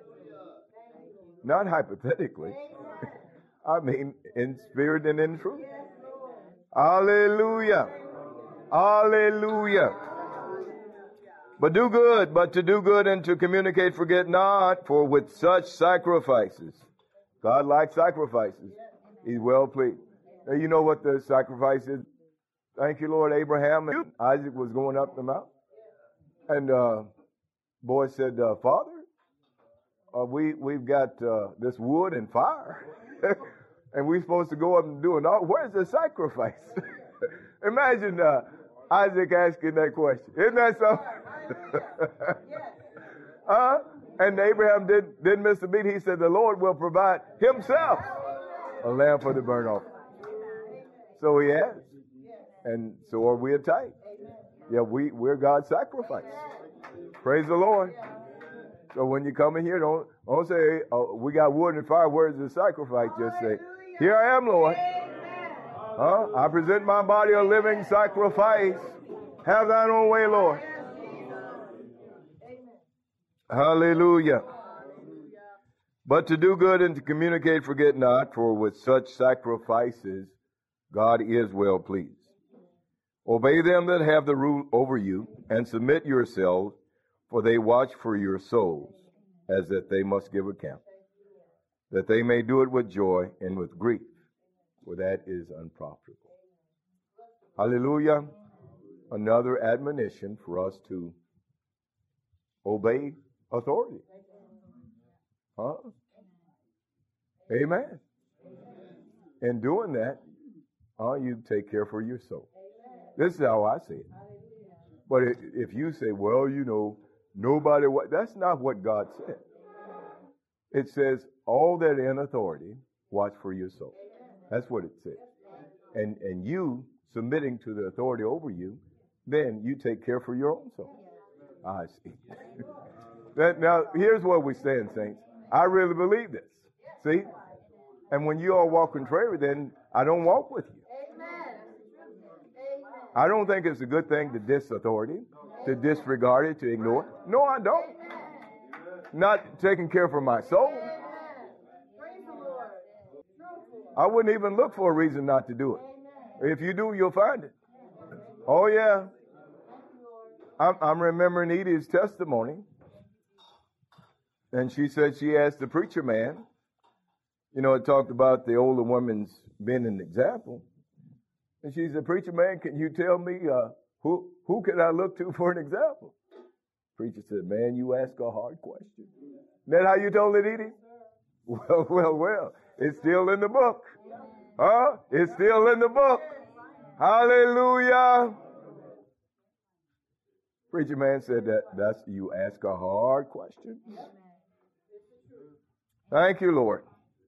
[SPEAKER 2] Not hypothetically. I mean, in spirit and in truth. Hallelujah. Hallelujah. But do good, but to do good and to communicate, forget not, for with such sacrifices, God likes sacrifices. He's well pleased. Now, you know what the sacrifice is? Thank you, Lord. Abraham and Isaac was going up the mountain. And uh, boy said, uh, Father, uh, we, we've got uh, this wood and fire. And we're supposed to go up and do it all. Where's the sacrifice? Imagine uh, Isaac asking that question. Isn't that something? uh, and Abraham did, didn't miss a beat. He said, the Lord will provide himself a lamb for the burnt offering. So he has. And so are we a type. Yeah, we, we're God's sacrifice. Praise the Lord. So when you come in here, don't, don't say, oh, we got wood and fire, where's the sacrifice? Just say, here I am, Lord. Huh? I present my body a living sacrifice. Have thine own way, Lord. Hallelujah. But to do good and to communicate, forget not, for with such sacrifices God is well pleased. Obey them that have the rule over you, and submit yourselves, for they watch for your souls, as that they must give account, that they may do it with joy and with grief, for that is unprofitable. Hallelujah. Another admonition for us to obey authority. Huh? Amen. In doing that, uh, you take care for your soul. This is how I see it. But if you say, well, you know, nobody, that's not what God said. It says, all that in authority, watch for your soul. That's what it says. And and you submitting to the authority over you, then you take care for your own soul. I see. that, now, here's what we stand, saints. I really believe this. See? And when you all walk contrary, then I don't walk with you. I don't think it's a good thing to diss authority, to disregard it, to ignore it. No, I don't. Not taking care for my soul. I wouldn't even look for a reason not to do it. If you do, you'll find it. Oh, yeah. I'm, I'm remembering Edie's testimony. And she said she asked the preacher man, you know, it talked about the older woman's being an example. And she said, preacher man, can you tell me uh, who who can I look to for an example? Preacher said, man, you ask a hard question. Isn't that how you told it, Edie? Well, well, well, it's still in the book. Huh? It's still in the book. Hallelujah. Preacher man said that that's you ask a hard question. Thank you, Lord.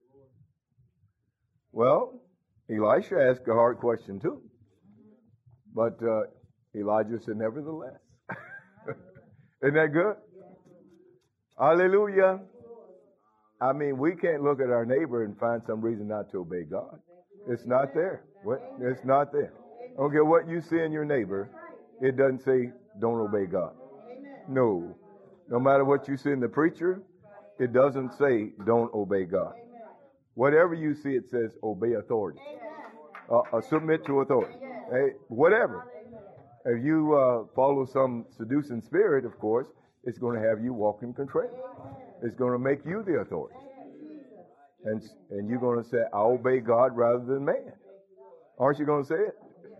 [SPEAKER 2] Well, Elisha asked a hard question too. But uh, Elijah said, nevertheless. Isn't that good? Hallelujah. I mean, we can't look at our neighbor and find some reason not to obey God. It's not there. What? It's not there. I don't care what you see in your neighbor. It doesn't say don't obey God. No. No matter what you see in the preacher, it doesn't say don't obey God. Whatever you see, it says obey authority. Uh, uh, submit to authority. Hey, whatever. If you uh, follow some seducing spirit, of course, it's going to have you walking contrary. It's going to make you the authority. And, and you're going to say, I obey God rather than man. Aren't you going to say it?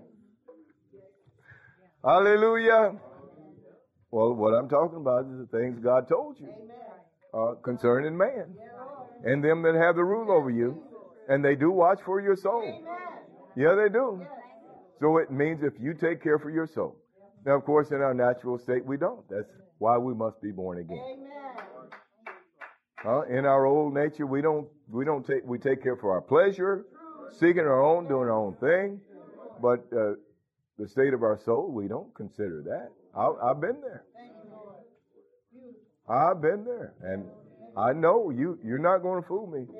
[SPEAKER 2] Hallelujah. Well, what I'm talking about is the things God told you uh, concerning man and them that have the rule over you. And they do watch for your soul. Yeah, they do. So it means if you take care for your soul. Now, of course, in our natural state, we don't. That's why we must be born again. Uh, in our old nature, we don't. We don't take. We take care for our pleasure, seeking our own, doing our own thing. But uh, the state of our soul, we don't consider that. I, I've been there. I've been there, and I know you. You're not going to fool me.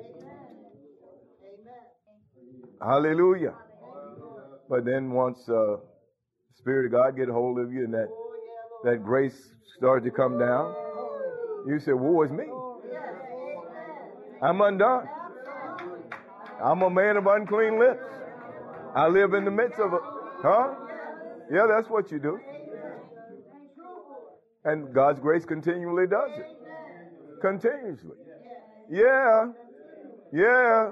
[SPEAKER 2] Hallelujah. But then once uh, the Spirit of God get a hold of you and that, that grace started to come down, you say, woe is me. I'm undone. I'm a man of unclean lips. I live in the midst of a, huh? Yeah, that's what you do. And God's grace continually does it. Continuously. Yeah. Yeah.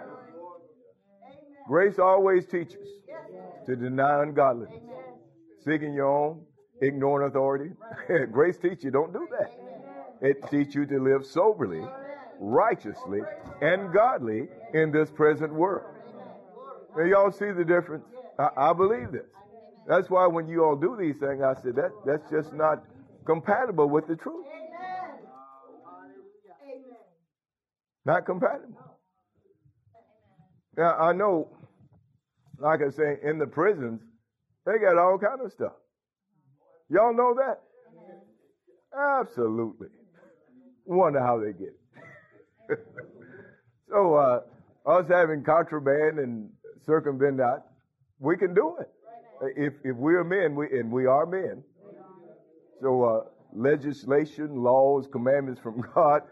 [SPEAKER 2] Grace always teaches to deny ungodliness, seeking your own, ignoring authority. Grace teaches you don't do that. It teaches you to live soberly, righteously, and godly in this present world. Now, y'all see the difference? I, I believe this. That's why when you all do these things, I said that that's just not compatible with the truth. Not compatible. Now, I know, like I say, in the prisons, they got all kind of stuff. Y'all know that? Absolutely. Wonder how they get it. So, uh, us having contraband and circumvent that, we can do it. If if we're men, we and we are men. So, uh, legislation, laws, commandments from God,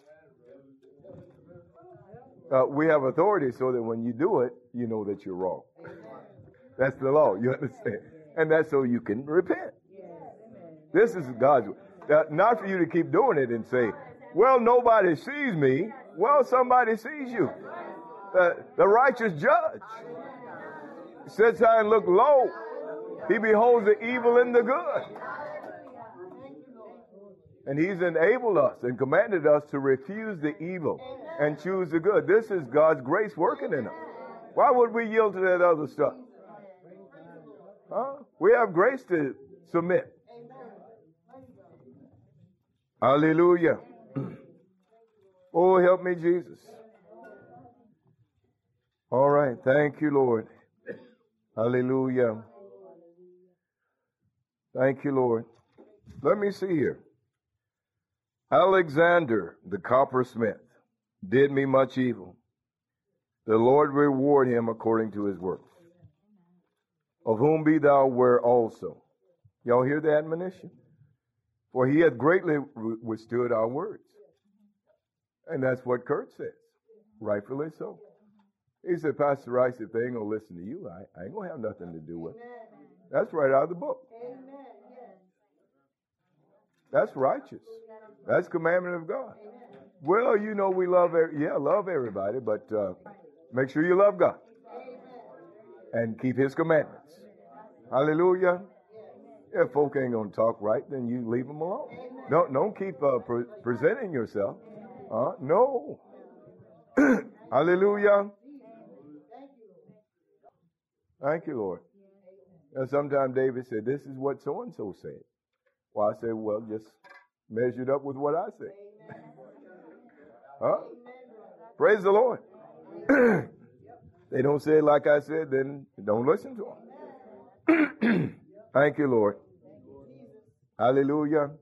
[SPEAKER 2] Uh, we have authority so that when you do it, you know that you're wrong. That's the law, you understand? And that's so you can repent. This is God's way. Uh, not for you to keep doing it and say, well, nobody sees me. Well, somebody sees you. Uh, the righteous judge sits high and look low. He beholds the evil and the good. And he's enabled us and commanded us to refuse the evil and choose the good. This is God's grace working in us. Why would we yield to that other stuff? Huh? We have grace to submit. Hallelujah. Oh, help me, Jesus. All right. Thank you, Lord. Hallelujah. Thank you, Lord. Let me see here. Alexander, the coppersmith, did me much evil. the Lord reward him according to his works. Of whom be thou aware also. Y'all hear the admonition? For he hath greatly withstood our words. And that's what Kurt says. Rightfully so. He said, Pastor Rice, if they ain't going to listen to you, I, I ain't going to have nothing to do with it. That's right out of the book. That's righteous. That's commandment of God. Well, you know we love, yeah, love everybody, but uh, make sure you love God. And keep his commandments. Hallelujah. If folk ain't going to talk right, then you leave them alone. Don't, don't keep uh, pre- presenting yourself. Uh, no. Hallelujah. Thank you, Lord. And sometimes David said, this is what so-and-so said. Well, I said, well, just measured up with what I said. Huh? Praise the Lord. They don't say it like I said, then don't listen to them. Thank you, Lord. Hallelujah.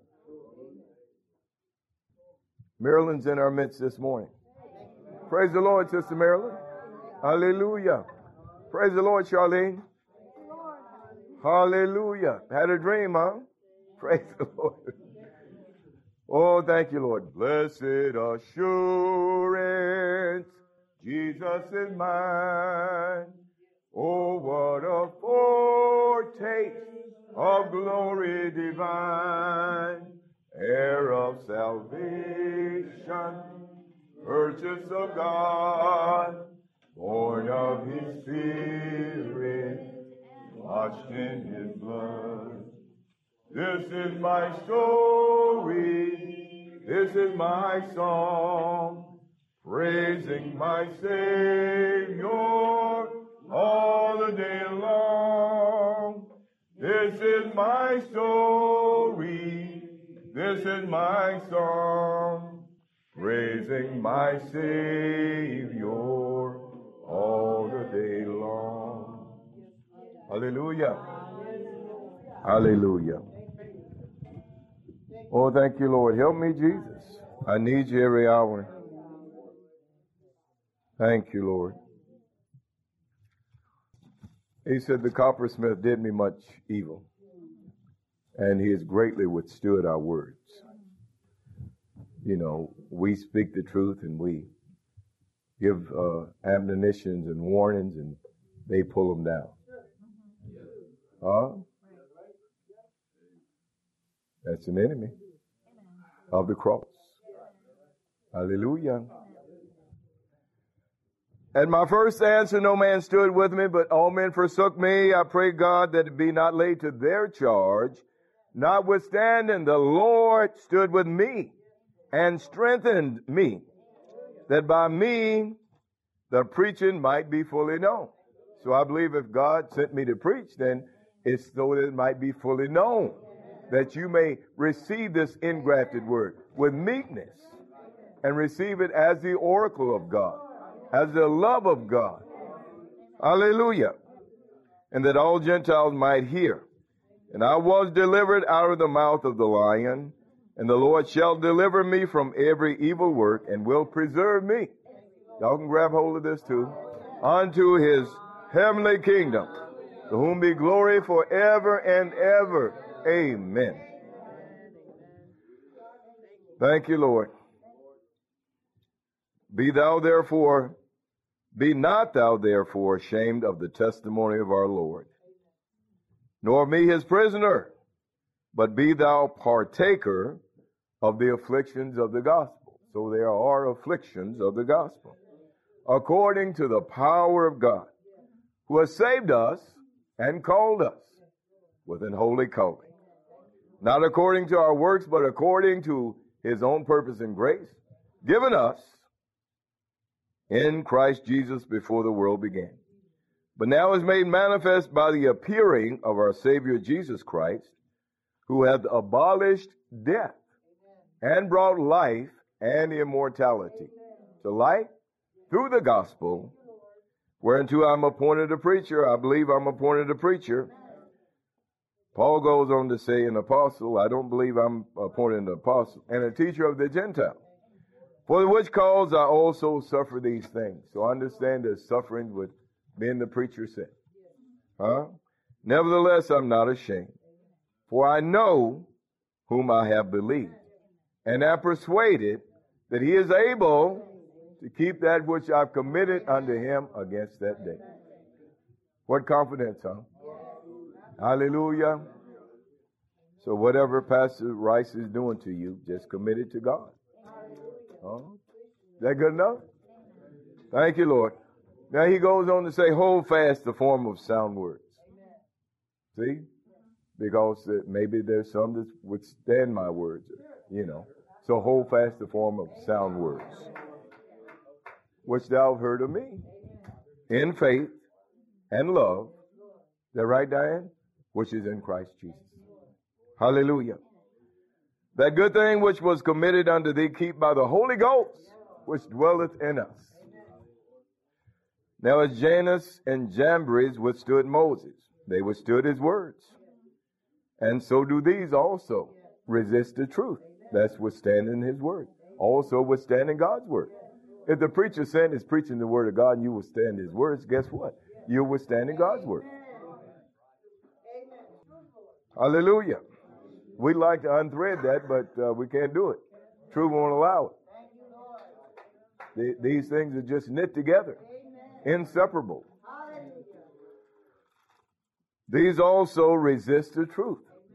[SPEAKER 2] Marilyn's in our midst this morning. Praise the Lord, Sister Marilyn. Hallelujah. Praise the Lord, Charlene. Hallelujah. Had a dream, huh? Praise the Lord. Oh, thank you, Lord. Blessed assurance, Jesus is mine. Oh, what a foretaste of glory divine, heir of salvation, purchase of God, born of his Spirit, washed in his blood. This is my story, this is my song, praising my Savior all the day long. This is my story, this is my song, praising my Savior all the day long. Hallelujah. Hallelujah. Oh, thank you, Lord. Help me, Jesus. I need you every hour. Thank you, Lord. He said the coppersmith did me much evil, and he has greatly withstood our words. You know, we speak the truth and we give uh, admonitions and warnings, and they pull them down. Huh? That's an enemy of the cross. Hallelujah. At my first answer, no man stood with me, but all men forsook me. I pray God that it be not laid to their charge. Notwithstanding, the Lord stood with me and strengthened me, that by me the preaching might be fully known. So I believe if God sent me to preach, then it's so that it might be fully known, that you may receive this engrafted word with meekness and receive it as the oracle of God, as the love of God. Hallelujah. And that all Gentiles might hear. And I was delivered out of the mouth of the lion, and the Lord shall deliver me from every evil work and will preserve me. Y'all can grab hold of this too. Unto his heavenly kingdom, to whom be glory forever and ever. Amen. Thank you, Lord. Be thou therefore, be not thou therefore ashamed of the testimony of our Lord, nor me his prisoner, but be thou partaker of the afflictions of the gospel. So there are afflictions of the gospel, according to the power of God, who has saved us and called us with an holy calling, not according to our works, but according to his own purpose and grace, given us in Christ Jesus before the world began, but now is made manifest by the appearing of our Savior Jesus Christ, who hath abolished death and brought life and immortality to light through the gospel, whereunto I'm appointed a preacher. I believe I'm appointed a preacher. Paul goes on to say an apostle. I don't believe I'm appointed an apostle, and a teacher of the Gentiles. For which cause I also suffer these things. So understand that suffering with being the preacher said. Huh? Nevertheless, I'm not ashamed. For I know whom I have believed, and am persuaded that he is able to keep that which I've committed unto him against that day. What confidence, huh? Hallelujah. So whatever Pastor Rice is doing to you, just commit it to God. Huh? Is that good enough? Thank you, Lord. Now he goes on to say, hold fast the form of sound words. See? Because uh, maybe there's some that withstand my words, you know. So hold fast the form of sound words, which thou have heard of me, in faith and love. Is that right, Diane? Which is in Christ Jesus. Hallelujah. That good thing which was committed unto thee, keep by the Holy Ghost, which dwelleth in us. Now as Jannes and Jambres withstood Moses, they withstood his words. And so do these also. Resist the truth. That's withstanding his word. Also withstanding God's word. If the preacher saying is preaching the word of God and you withstand his words, guess what? You're withstanding God's word. Hallelujah. We'd like to unthread that, but uh, we can't do it. Truth won't allow it. The, these things are just knit together. Inseparable. These also resist the truth.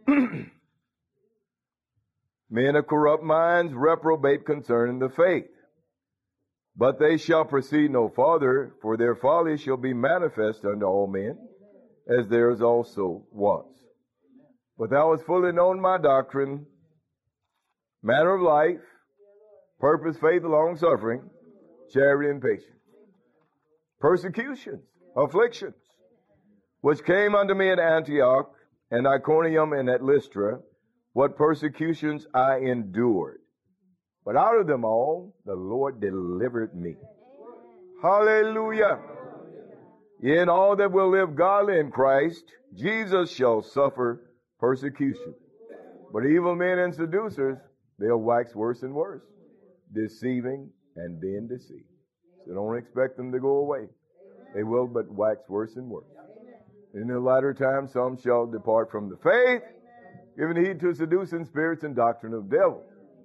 [SPEAKER 2] Men of corrupt minds reprobate concerning the faith. But they shall proceed no farther, for their folly shall be manifest unto all men, as theirs also was. But thou hast fully known my doctrine, manner of life, purpose, faith, long-suffering, charity, and patience. Persecutions, afflictions, which came unto me at Antioch, and Iconium, and at Lystra, what persecutions I endured. But out of them all, the Lord delivered me. Hallelujah. In all that will live godly in Christ, Jesus shall suffer persecution. But evil men and seducers, they'll wax worse and worse, deceiving and being deceived. So don't expect them to go away. They will but wax worse and worse. In the latter time, some shall depart from the faith, giving heed to seducing spirits and doctrine of devils.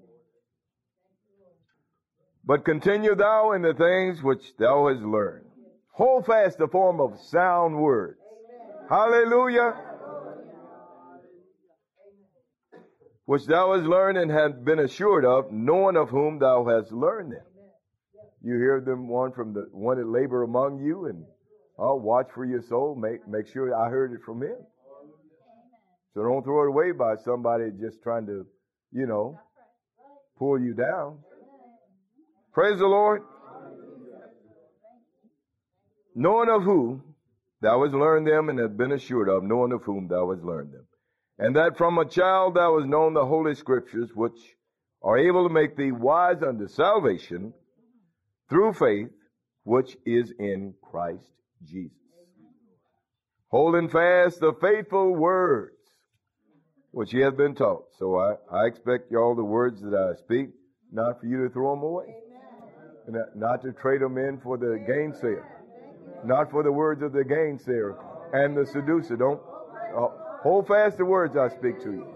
[SPEAKER 2] But continue thou in the things which thou hast learned. Hold fast the form of sound words. Hallelujah. Which thou hast learned and hast been assured of, knowing of whom thou hast learned them. You hear them one from the one that labor among you, and oh, watch for your soul. Make make sure I heard it from him. So don't throw it away by somebody just trying to, you know, pull you down. Praise the Lord. Knowing of who thou hast learned them and hast been assured of, knowing of whom thou hast learned them. And that from a child thou hast known the holy scriptures, which are able to make thee wise unto salvation through faith, which is in Christ Jesus. Holding fast the faithful words which ye have been taught. So I, I expect y'all the words that I speak, not for you to throw them away. And not to trade them in for the gainsayer. Not for the words of the gainsayer and the seducer. Don't uh, hold fast the words I speak to you.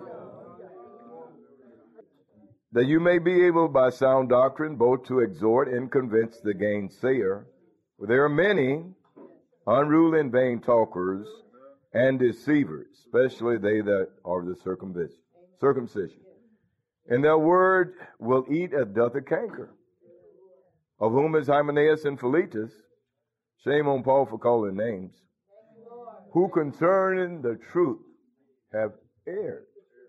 [SPEAKER 2] That you may be able by sound doctrine both to exhort and convince the gainsayer. For there are many unruly and vain talkers and deceivers, especially they that are the circumcision. circumcision. And their word will eat as doth a canker, of whom is Hymenaeus and Philetus, shame on Paul for calling names, who concerning the truth have erred,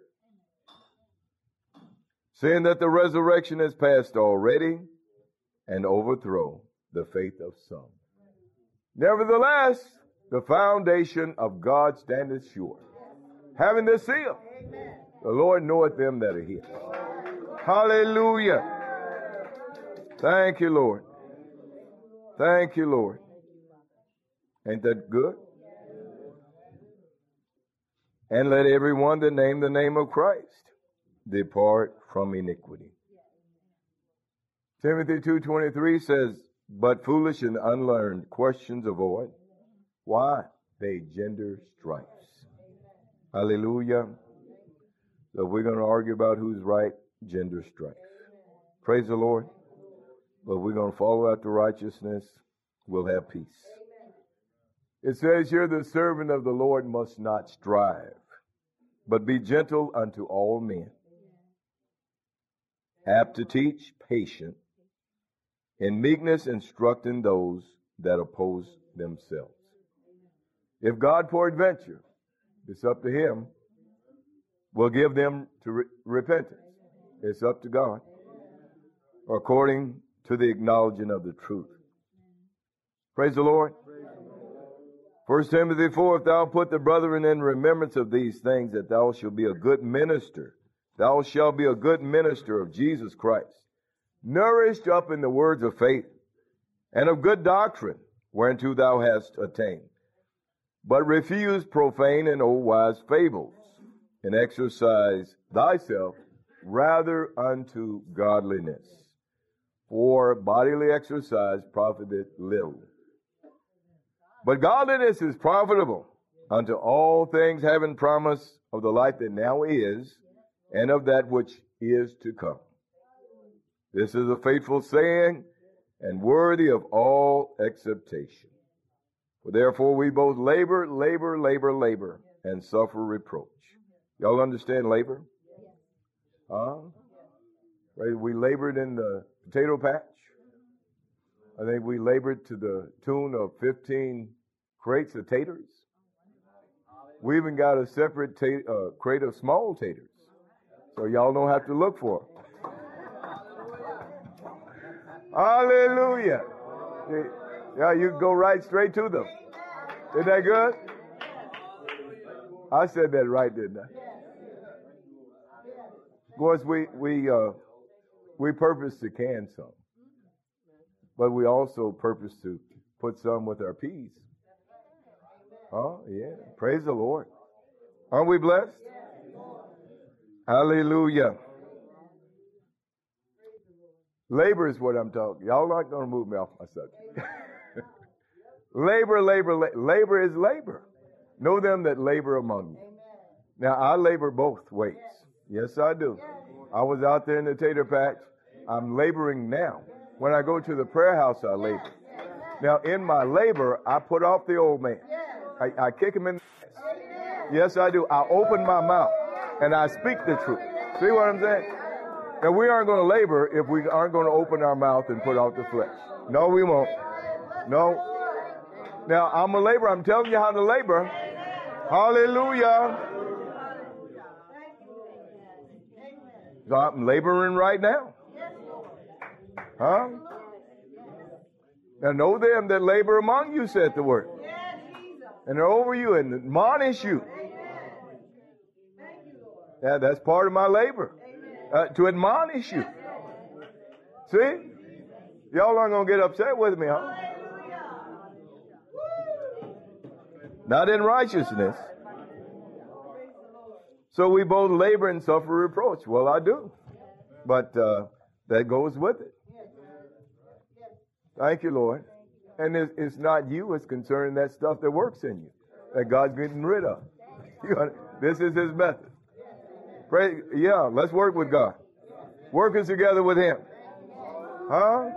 [SPEAKER 2] saying that the resurrection is past already, and overthrow the faith of some. Nevertheless, the foundation of God standeth sure, having this seal, the Lord knoweth them that are his. Hallelujah. Thank you, Lord. Thank you, Lord. Ain't that good? And let everyone that name the name of Christ depart from iniquity. Timothy two twenty-three says, but foolish and unlearned questions avoid. Why? They gender strifes. Hallelujah. So if we're going to argue about who's right, gender strife. Praise the Lord. But we're going to follow after righteousness, we'll have peace. It says here, the servant of the Lord must not strive, but be gentle unto all men, apt to teach, patient, in meekness instructing those that oppose themselves. If God peradventure, it's up to him, will give them to re- repentance. It's up to God, according to the acknowledging of the truth. Praise the Lord. First Timothy four, if thou put the brethren in remembrance of these things, that thou shalt be a good minister, thou shalt be a good minister of Jesus Christ, nourished up in the words of faith and of good doctrine, whereunto thou hast attained. But refuse profane and old wise fables, and exercise thyself rather unto godliness. For bodily exercise profiteth little, but godliness is profitable unto all things, having promise of the life that now is, and of that which is to come. This is a faithful saying, and worthy of all acceptation. For therefore we both labor, labor, labor, labor, and suffer reproach. Y'all understand labor? Huh? Right? We labored in the potato patch. I think we labored to the tune of fifteen crates of taters. We even got a separate ta- uh, crate of small taters, so y'all don't have to look for them. Hallelujah. Yeah, you can go right straight to them. Isn't that good? I said that right, didn't I? Of course, we we uh, we purpose to can some, but we also purpose to put some with our peas. Oh, yeah. Praise the Lord. Aren't we blessed? Hallelujah. Labor is what I'm talking. Y'all not going to move me off my subject. labor, labor, la- labor is labor. Know them that labor among you. Now, I labor both ways. Yes, I do. I was out there in the tater patch. I'm laboring now. When I go to the prayer house, I labor. Now, in my labor, I put off the old man. I, I kick him in the ass. Yes, I do. I open my mouth and I speak the truth. See what I'm saying? Now, we aren't going to labor if we aren't going to open our mouth and put out the flesh. No, we won't. No. Now, I'm a laborer. I'm telling you how to labor. Hallelujah. So I'm laboring right now. Huh? Now, know them that labor among you, said the word. And they're over you and admonish you. Yeah, that's part of my labor. Uh, to admonish you. See? Y'all aren't going to get upset with me, huh? Not in righteousness. So we both labor and suffer reproach. Well, I do. But uh, that goes with it. Thank you, Lord. And it's, it's not you, it's concerning that stuff that works in you, that God's getting rid of. This is his method. Pray, yeah, let's work with God. Work us together with him. Huh?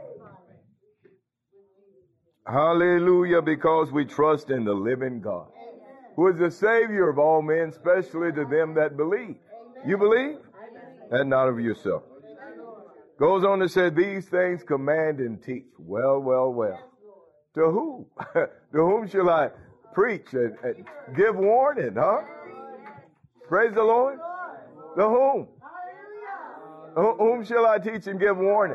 [SPEAKER 2] Hallelujah, because we trust in the living God, who is the Savior of all men, especially to them that believe. You believe? And not of yourself. Goes on to say, these things command and teach. Well, well, well. To who? To whom shall I preach and, and give warning, huh? Praise the Lord. To whom? Wh- whom shall I teach and give warning?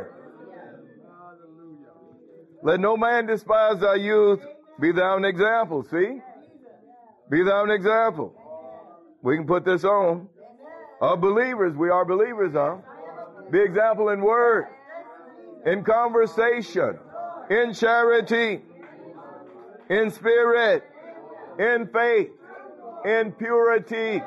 [SPEAKER 2] Let no man despise thy youth. Be thou an example, see? Be thou an example. We can put this on. Of believers, we are believers, huh? Be example in word, in conversation, in charity, in spirit, in faith, in purity.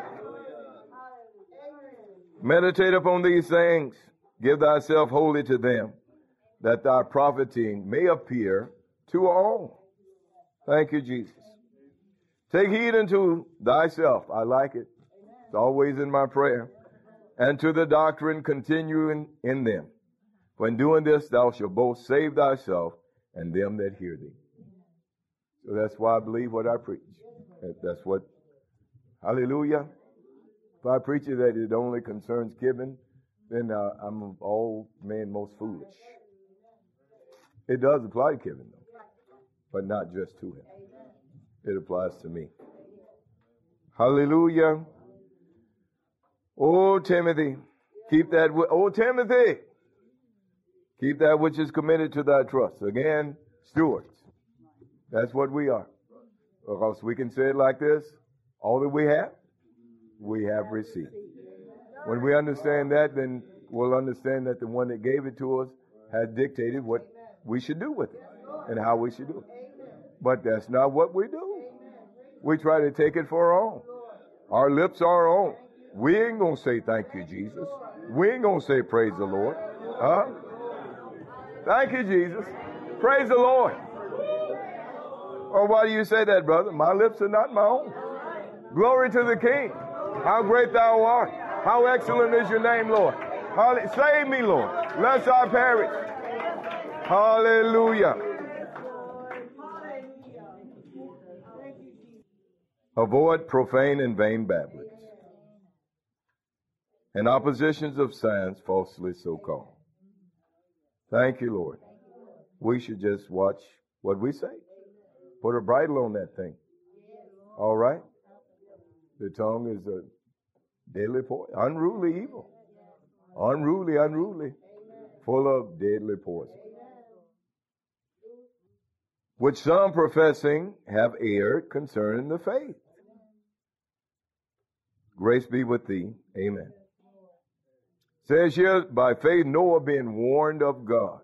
[SPEAKER 2] Meditate upon these things. Give thyself wholly to them. that thy profiting may appear to all. Thank you, Jesus. Take heed unto thyself. I like it. It's always in my prayer. And to the doctrine continuing in them. When doing this, thou shalt both save thyself and them that hear thee. So that's why I believe what I preach. That's what, hallelujah. If I preach it that it only concerns Kibben, then uh, I'm of all men most foolish. It does apply to Kibben, though, but not just to him. It applies to me. Hallelujah. Oh, Timothy, keep that, oh, Timothy, keep that which is committed to thy trust. Again, stewards. That's what we are. Or else we can say it like this: all that we have, we have received. When we understand that, then we'll understand that the one that gave it to us has dictated what we should do with it and how we should do it. But that's not what we do. We try to take it for our own. Our lips are our own. We ain't going to say thank you, Jesus. We ain't going to say praise the Lord. Huh? Thank you, Jesus. Praise the Lord. Or why do you say that, brother? My lips are not my own. Glory to the King. How great thou art. How excellent is your name, Lord. Hallelujah. Save me, Lord, lest I perish. Hallelujah. Avoid profane and vain babblings and oppositions of science falsely so called. Thank you, Lord. We should just watch what we say. Put a bridle on that thing. All right? The tongue is a deadly poison, unruly evil. Unruly, unruly, full of deadly poison. Which some professing have erred concerning the faith. Grace be with thee. Amen. Says here, by faith Noah being warned of God,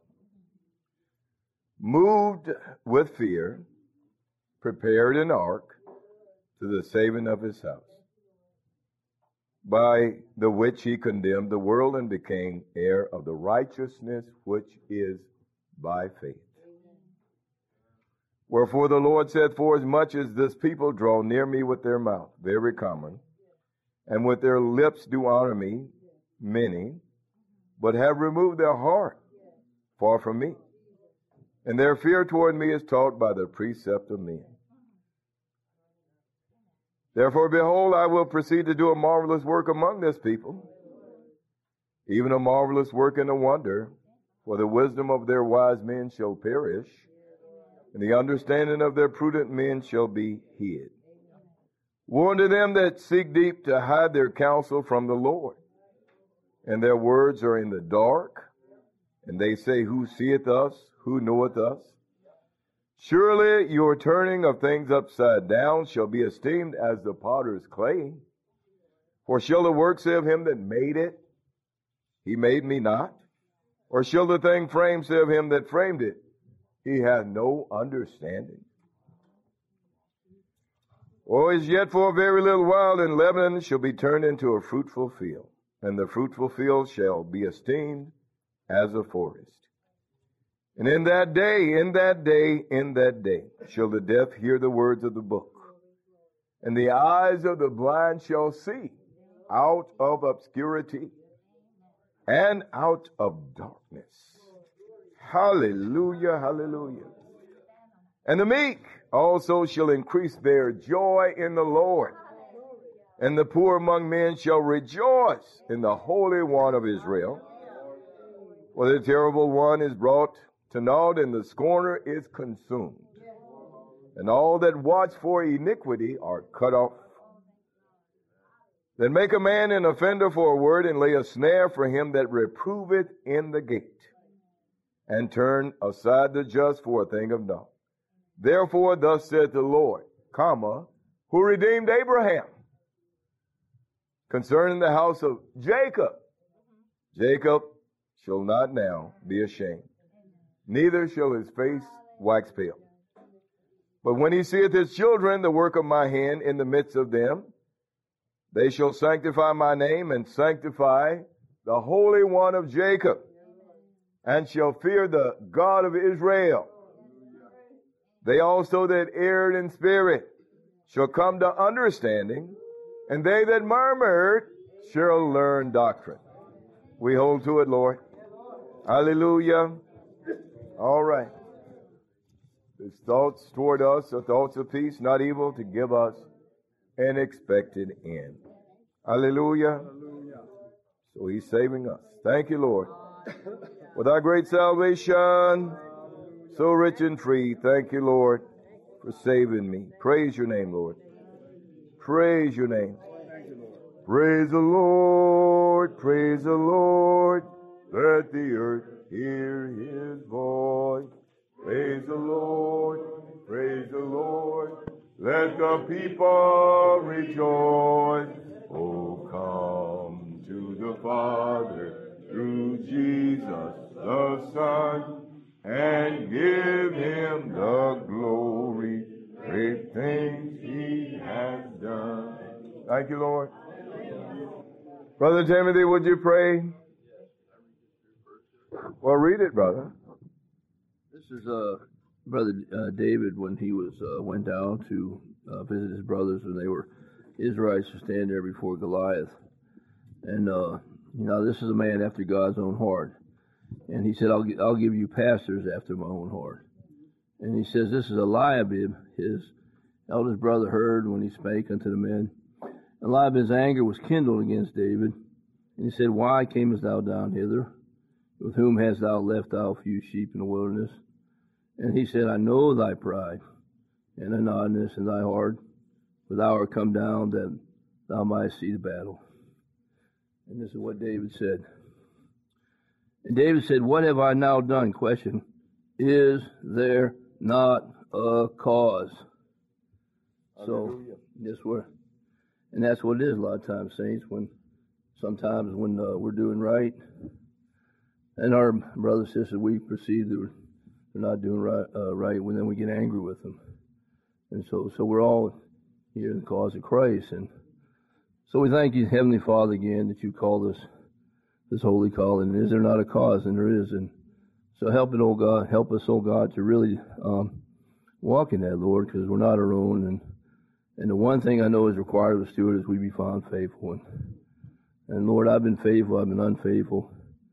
[SPEAKER 2] moved with fear, prepared an ark to the saving of his house, by the which he condemned the world and became heir of the righteousness which is by faith. Wherefore the Lord said, for as much as this people draw near me with their mouth, very common, and with their lips do honor me, many, but have removed their heart far from me. And their fear toward me is taught by the precept of men. Therefore, behold, I will proceed to do a marvelous work among this people, even a marvelous work and a wonder, for the wisdom of their wise men shall perish, and the understanding of their prudent men shall be hid. Woe unto them that seek deep to hide their counsel from the Lord, and their words are in the dark, and they say, who seeth us? Who knoweth us? Surely your turning of things upside down shall be esteemed as the potter's clay. For shall the work say of him that made it, he made me not? Or shall the thing framed say of him that framed it, he hath no understanding? Or as yet for a very little while, and Lebanon shall be turned into a fruitful field, and the fruitful field shall be esteemed as a forest. And in that day, in that day, in that day, shall the deaf hear the words of the book, and the eyes of the blind shall see out of obscurity and out of darkness. Hallelujah, hallelujah. And the meek also shall increase their joy in the Lord, and the poor among men shall rejoice in the Holy One of Israel. For the terrible one is brought to naught, and the scorner is consumed, and all that watch for iniquity are cut off. Then make a man an offender for a word, and lay a snare for him that reproveth in the gate, and turn aside the just for a thing of naught. Therefore thus saith the Lord, comma, who redeemed Abraham, concerning the house of Jacob. Jacob shall not now be ashamed, neither shall his face wax pale. But when he seeth his children, the work of my hand in the midst of them, they shall sanctify my name and sanctify the Holy One of Jacob. and shall fear the God of Israel. They also that erred in spirit shall come to understanding, and they that murmured shall learn doctrine. We hold to it, Lord. Hallelujah. All right. His thoughts toward us are thoughts of peace, not evil, to give us an expected end. Hallelujah. So he's saving us. Thank you, Lord. With our great salvation, so rich and free, thank you, Lord, for saving me. Praise your name, Lord. Praise your name. Praise the Lord, praise the Lord. Let the earth hear his voice. Praise the Lord, praise the Lord. Let the people rejoice. Oh, come to the Father through Jesus the Son, and give him the glory, great things he has done. Thank you, Lord. Brother Timothy, would you pray? Well, read it, brother.
[SPEAKER 4] This is uh, Brother uh, David when he was uh, went down to uh, visit his brothers when they were Israelites to stand there before Goliath. And, uh, you know, this is a man after God's own heart. And he said, I'll, I'll give you pastors after my own heart. And he says, this is Eliab, his eldest brother, heard when he spake unto the men. Eliab's anger was kindled against David. And he said, why camest thou down hither? With whom hast thou left thou few sheep in the wilderness? And he said, I know thy pride and thy naughtiness in thy heart, for thou art come down that thou mightest see the battle. And this is what David said. And David said, what have I now done? Question, is there not a cause? Hallelujah. So, this were, and that's what it is a lot of times, saints, when sometimes when uh, we're doing right, and our brothers and sisters, we perceive that they're not doing right, uh, right, well, then we get angry with them. And so, so we're all here in the cause of Christ. And so we thank you, Heavenly Father, again, that you called us this holy calling. And is there not a cause? And there is. And so help it, oh God, help us, oh God, to really um, walk in that, Lord, because we're not our own. And and the one thing I know is required of a steward is we be found faithful. And, and Lord, I've been faithful, I've been unfaithful.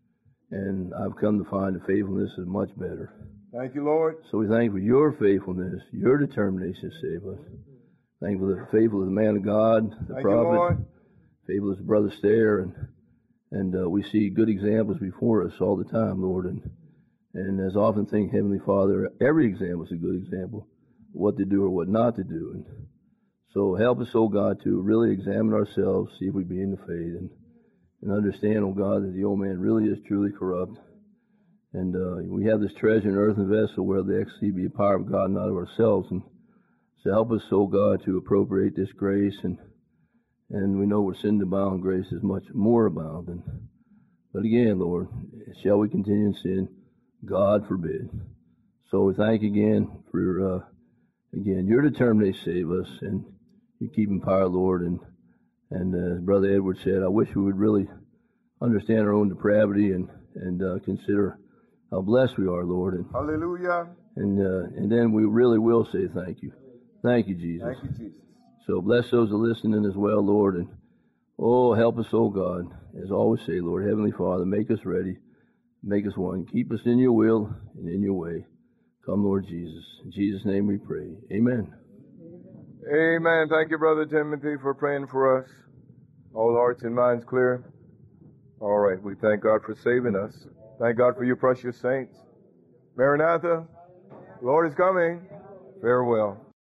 [SPEAKER 4] And I've come to find that faithfulness is much better.
[SPEAKER 2] Thank you, Lord.
[SPEAKER 4] So we thank you for your faithfulness, your determination to save us. Thank you for the faithful of the man of God, the
[SPEAKER 2] thank
[SPEAKER 4] prophet,
[SPEAKER 2] you,
[SPEAKER 4] faithful as Brother Stair, and and uh, we see good examples before us all the time, Lord. And and as I often think, Heavenly Father, every example is a good example, what to do or what not to do. And so help us, oh God, to really examine ourselves, see if we be in the faith, and and understand, oh God, that the old man really is truly corrupt. And uh, we have this treasure in earthen vessel where the actually be a power of God, not of ourselves. And so help us, oh God, to appropriate this grace. And and we know where sin abound, grace is much more abounding. But again, Lord, shall we continue in sin? God forbid. So we thank you again for, uh, again, your determination to save us. And you keep in power, Lord. And And uh, Brother Edward said, I wish we would really understand our own depravity and and uh, consider how blessed we are, Lord. And,
[SPEAKER 2] hallelujah.
[SPEAKER 4] And uh, and then we really will say thank you. Thank you, Jesus.
[SPEAKER 2] Thank you, Jesus.
[SPEAKER 4] So bless those who are listening as well, Lord. And oh, help us, oh God. As I always say, Lord, Heavenly Father, make us ready. Make us one. Keep us in your will and in your way. Come, Lord Jesus. In Jesus' name we pray. Amen.
[SPEAKER 2] Amen. Thank you, Brother Timothy, for praying for us. All hearts and minds clear. All right. We thank God for saving us. Thank God for you, precious saints. Maranatha, Lord is coming. Farewell.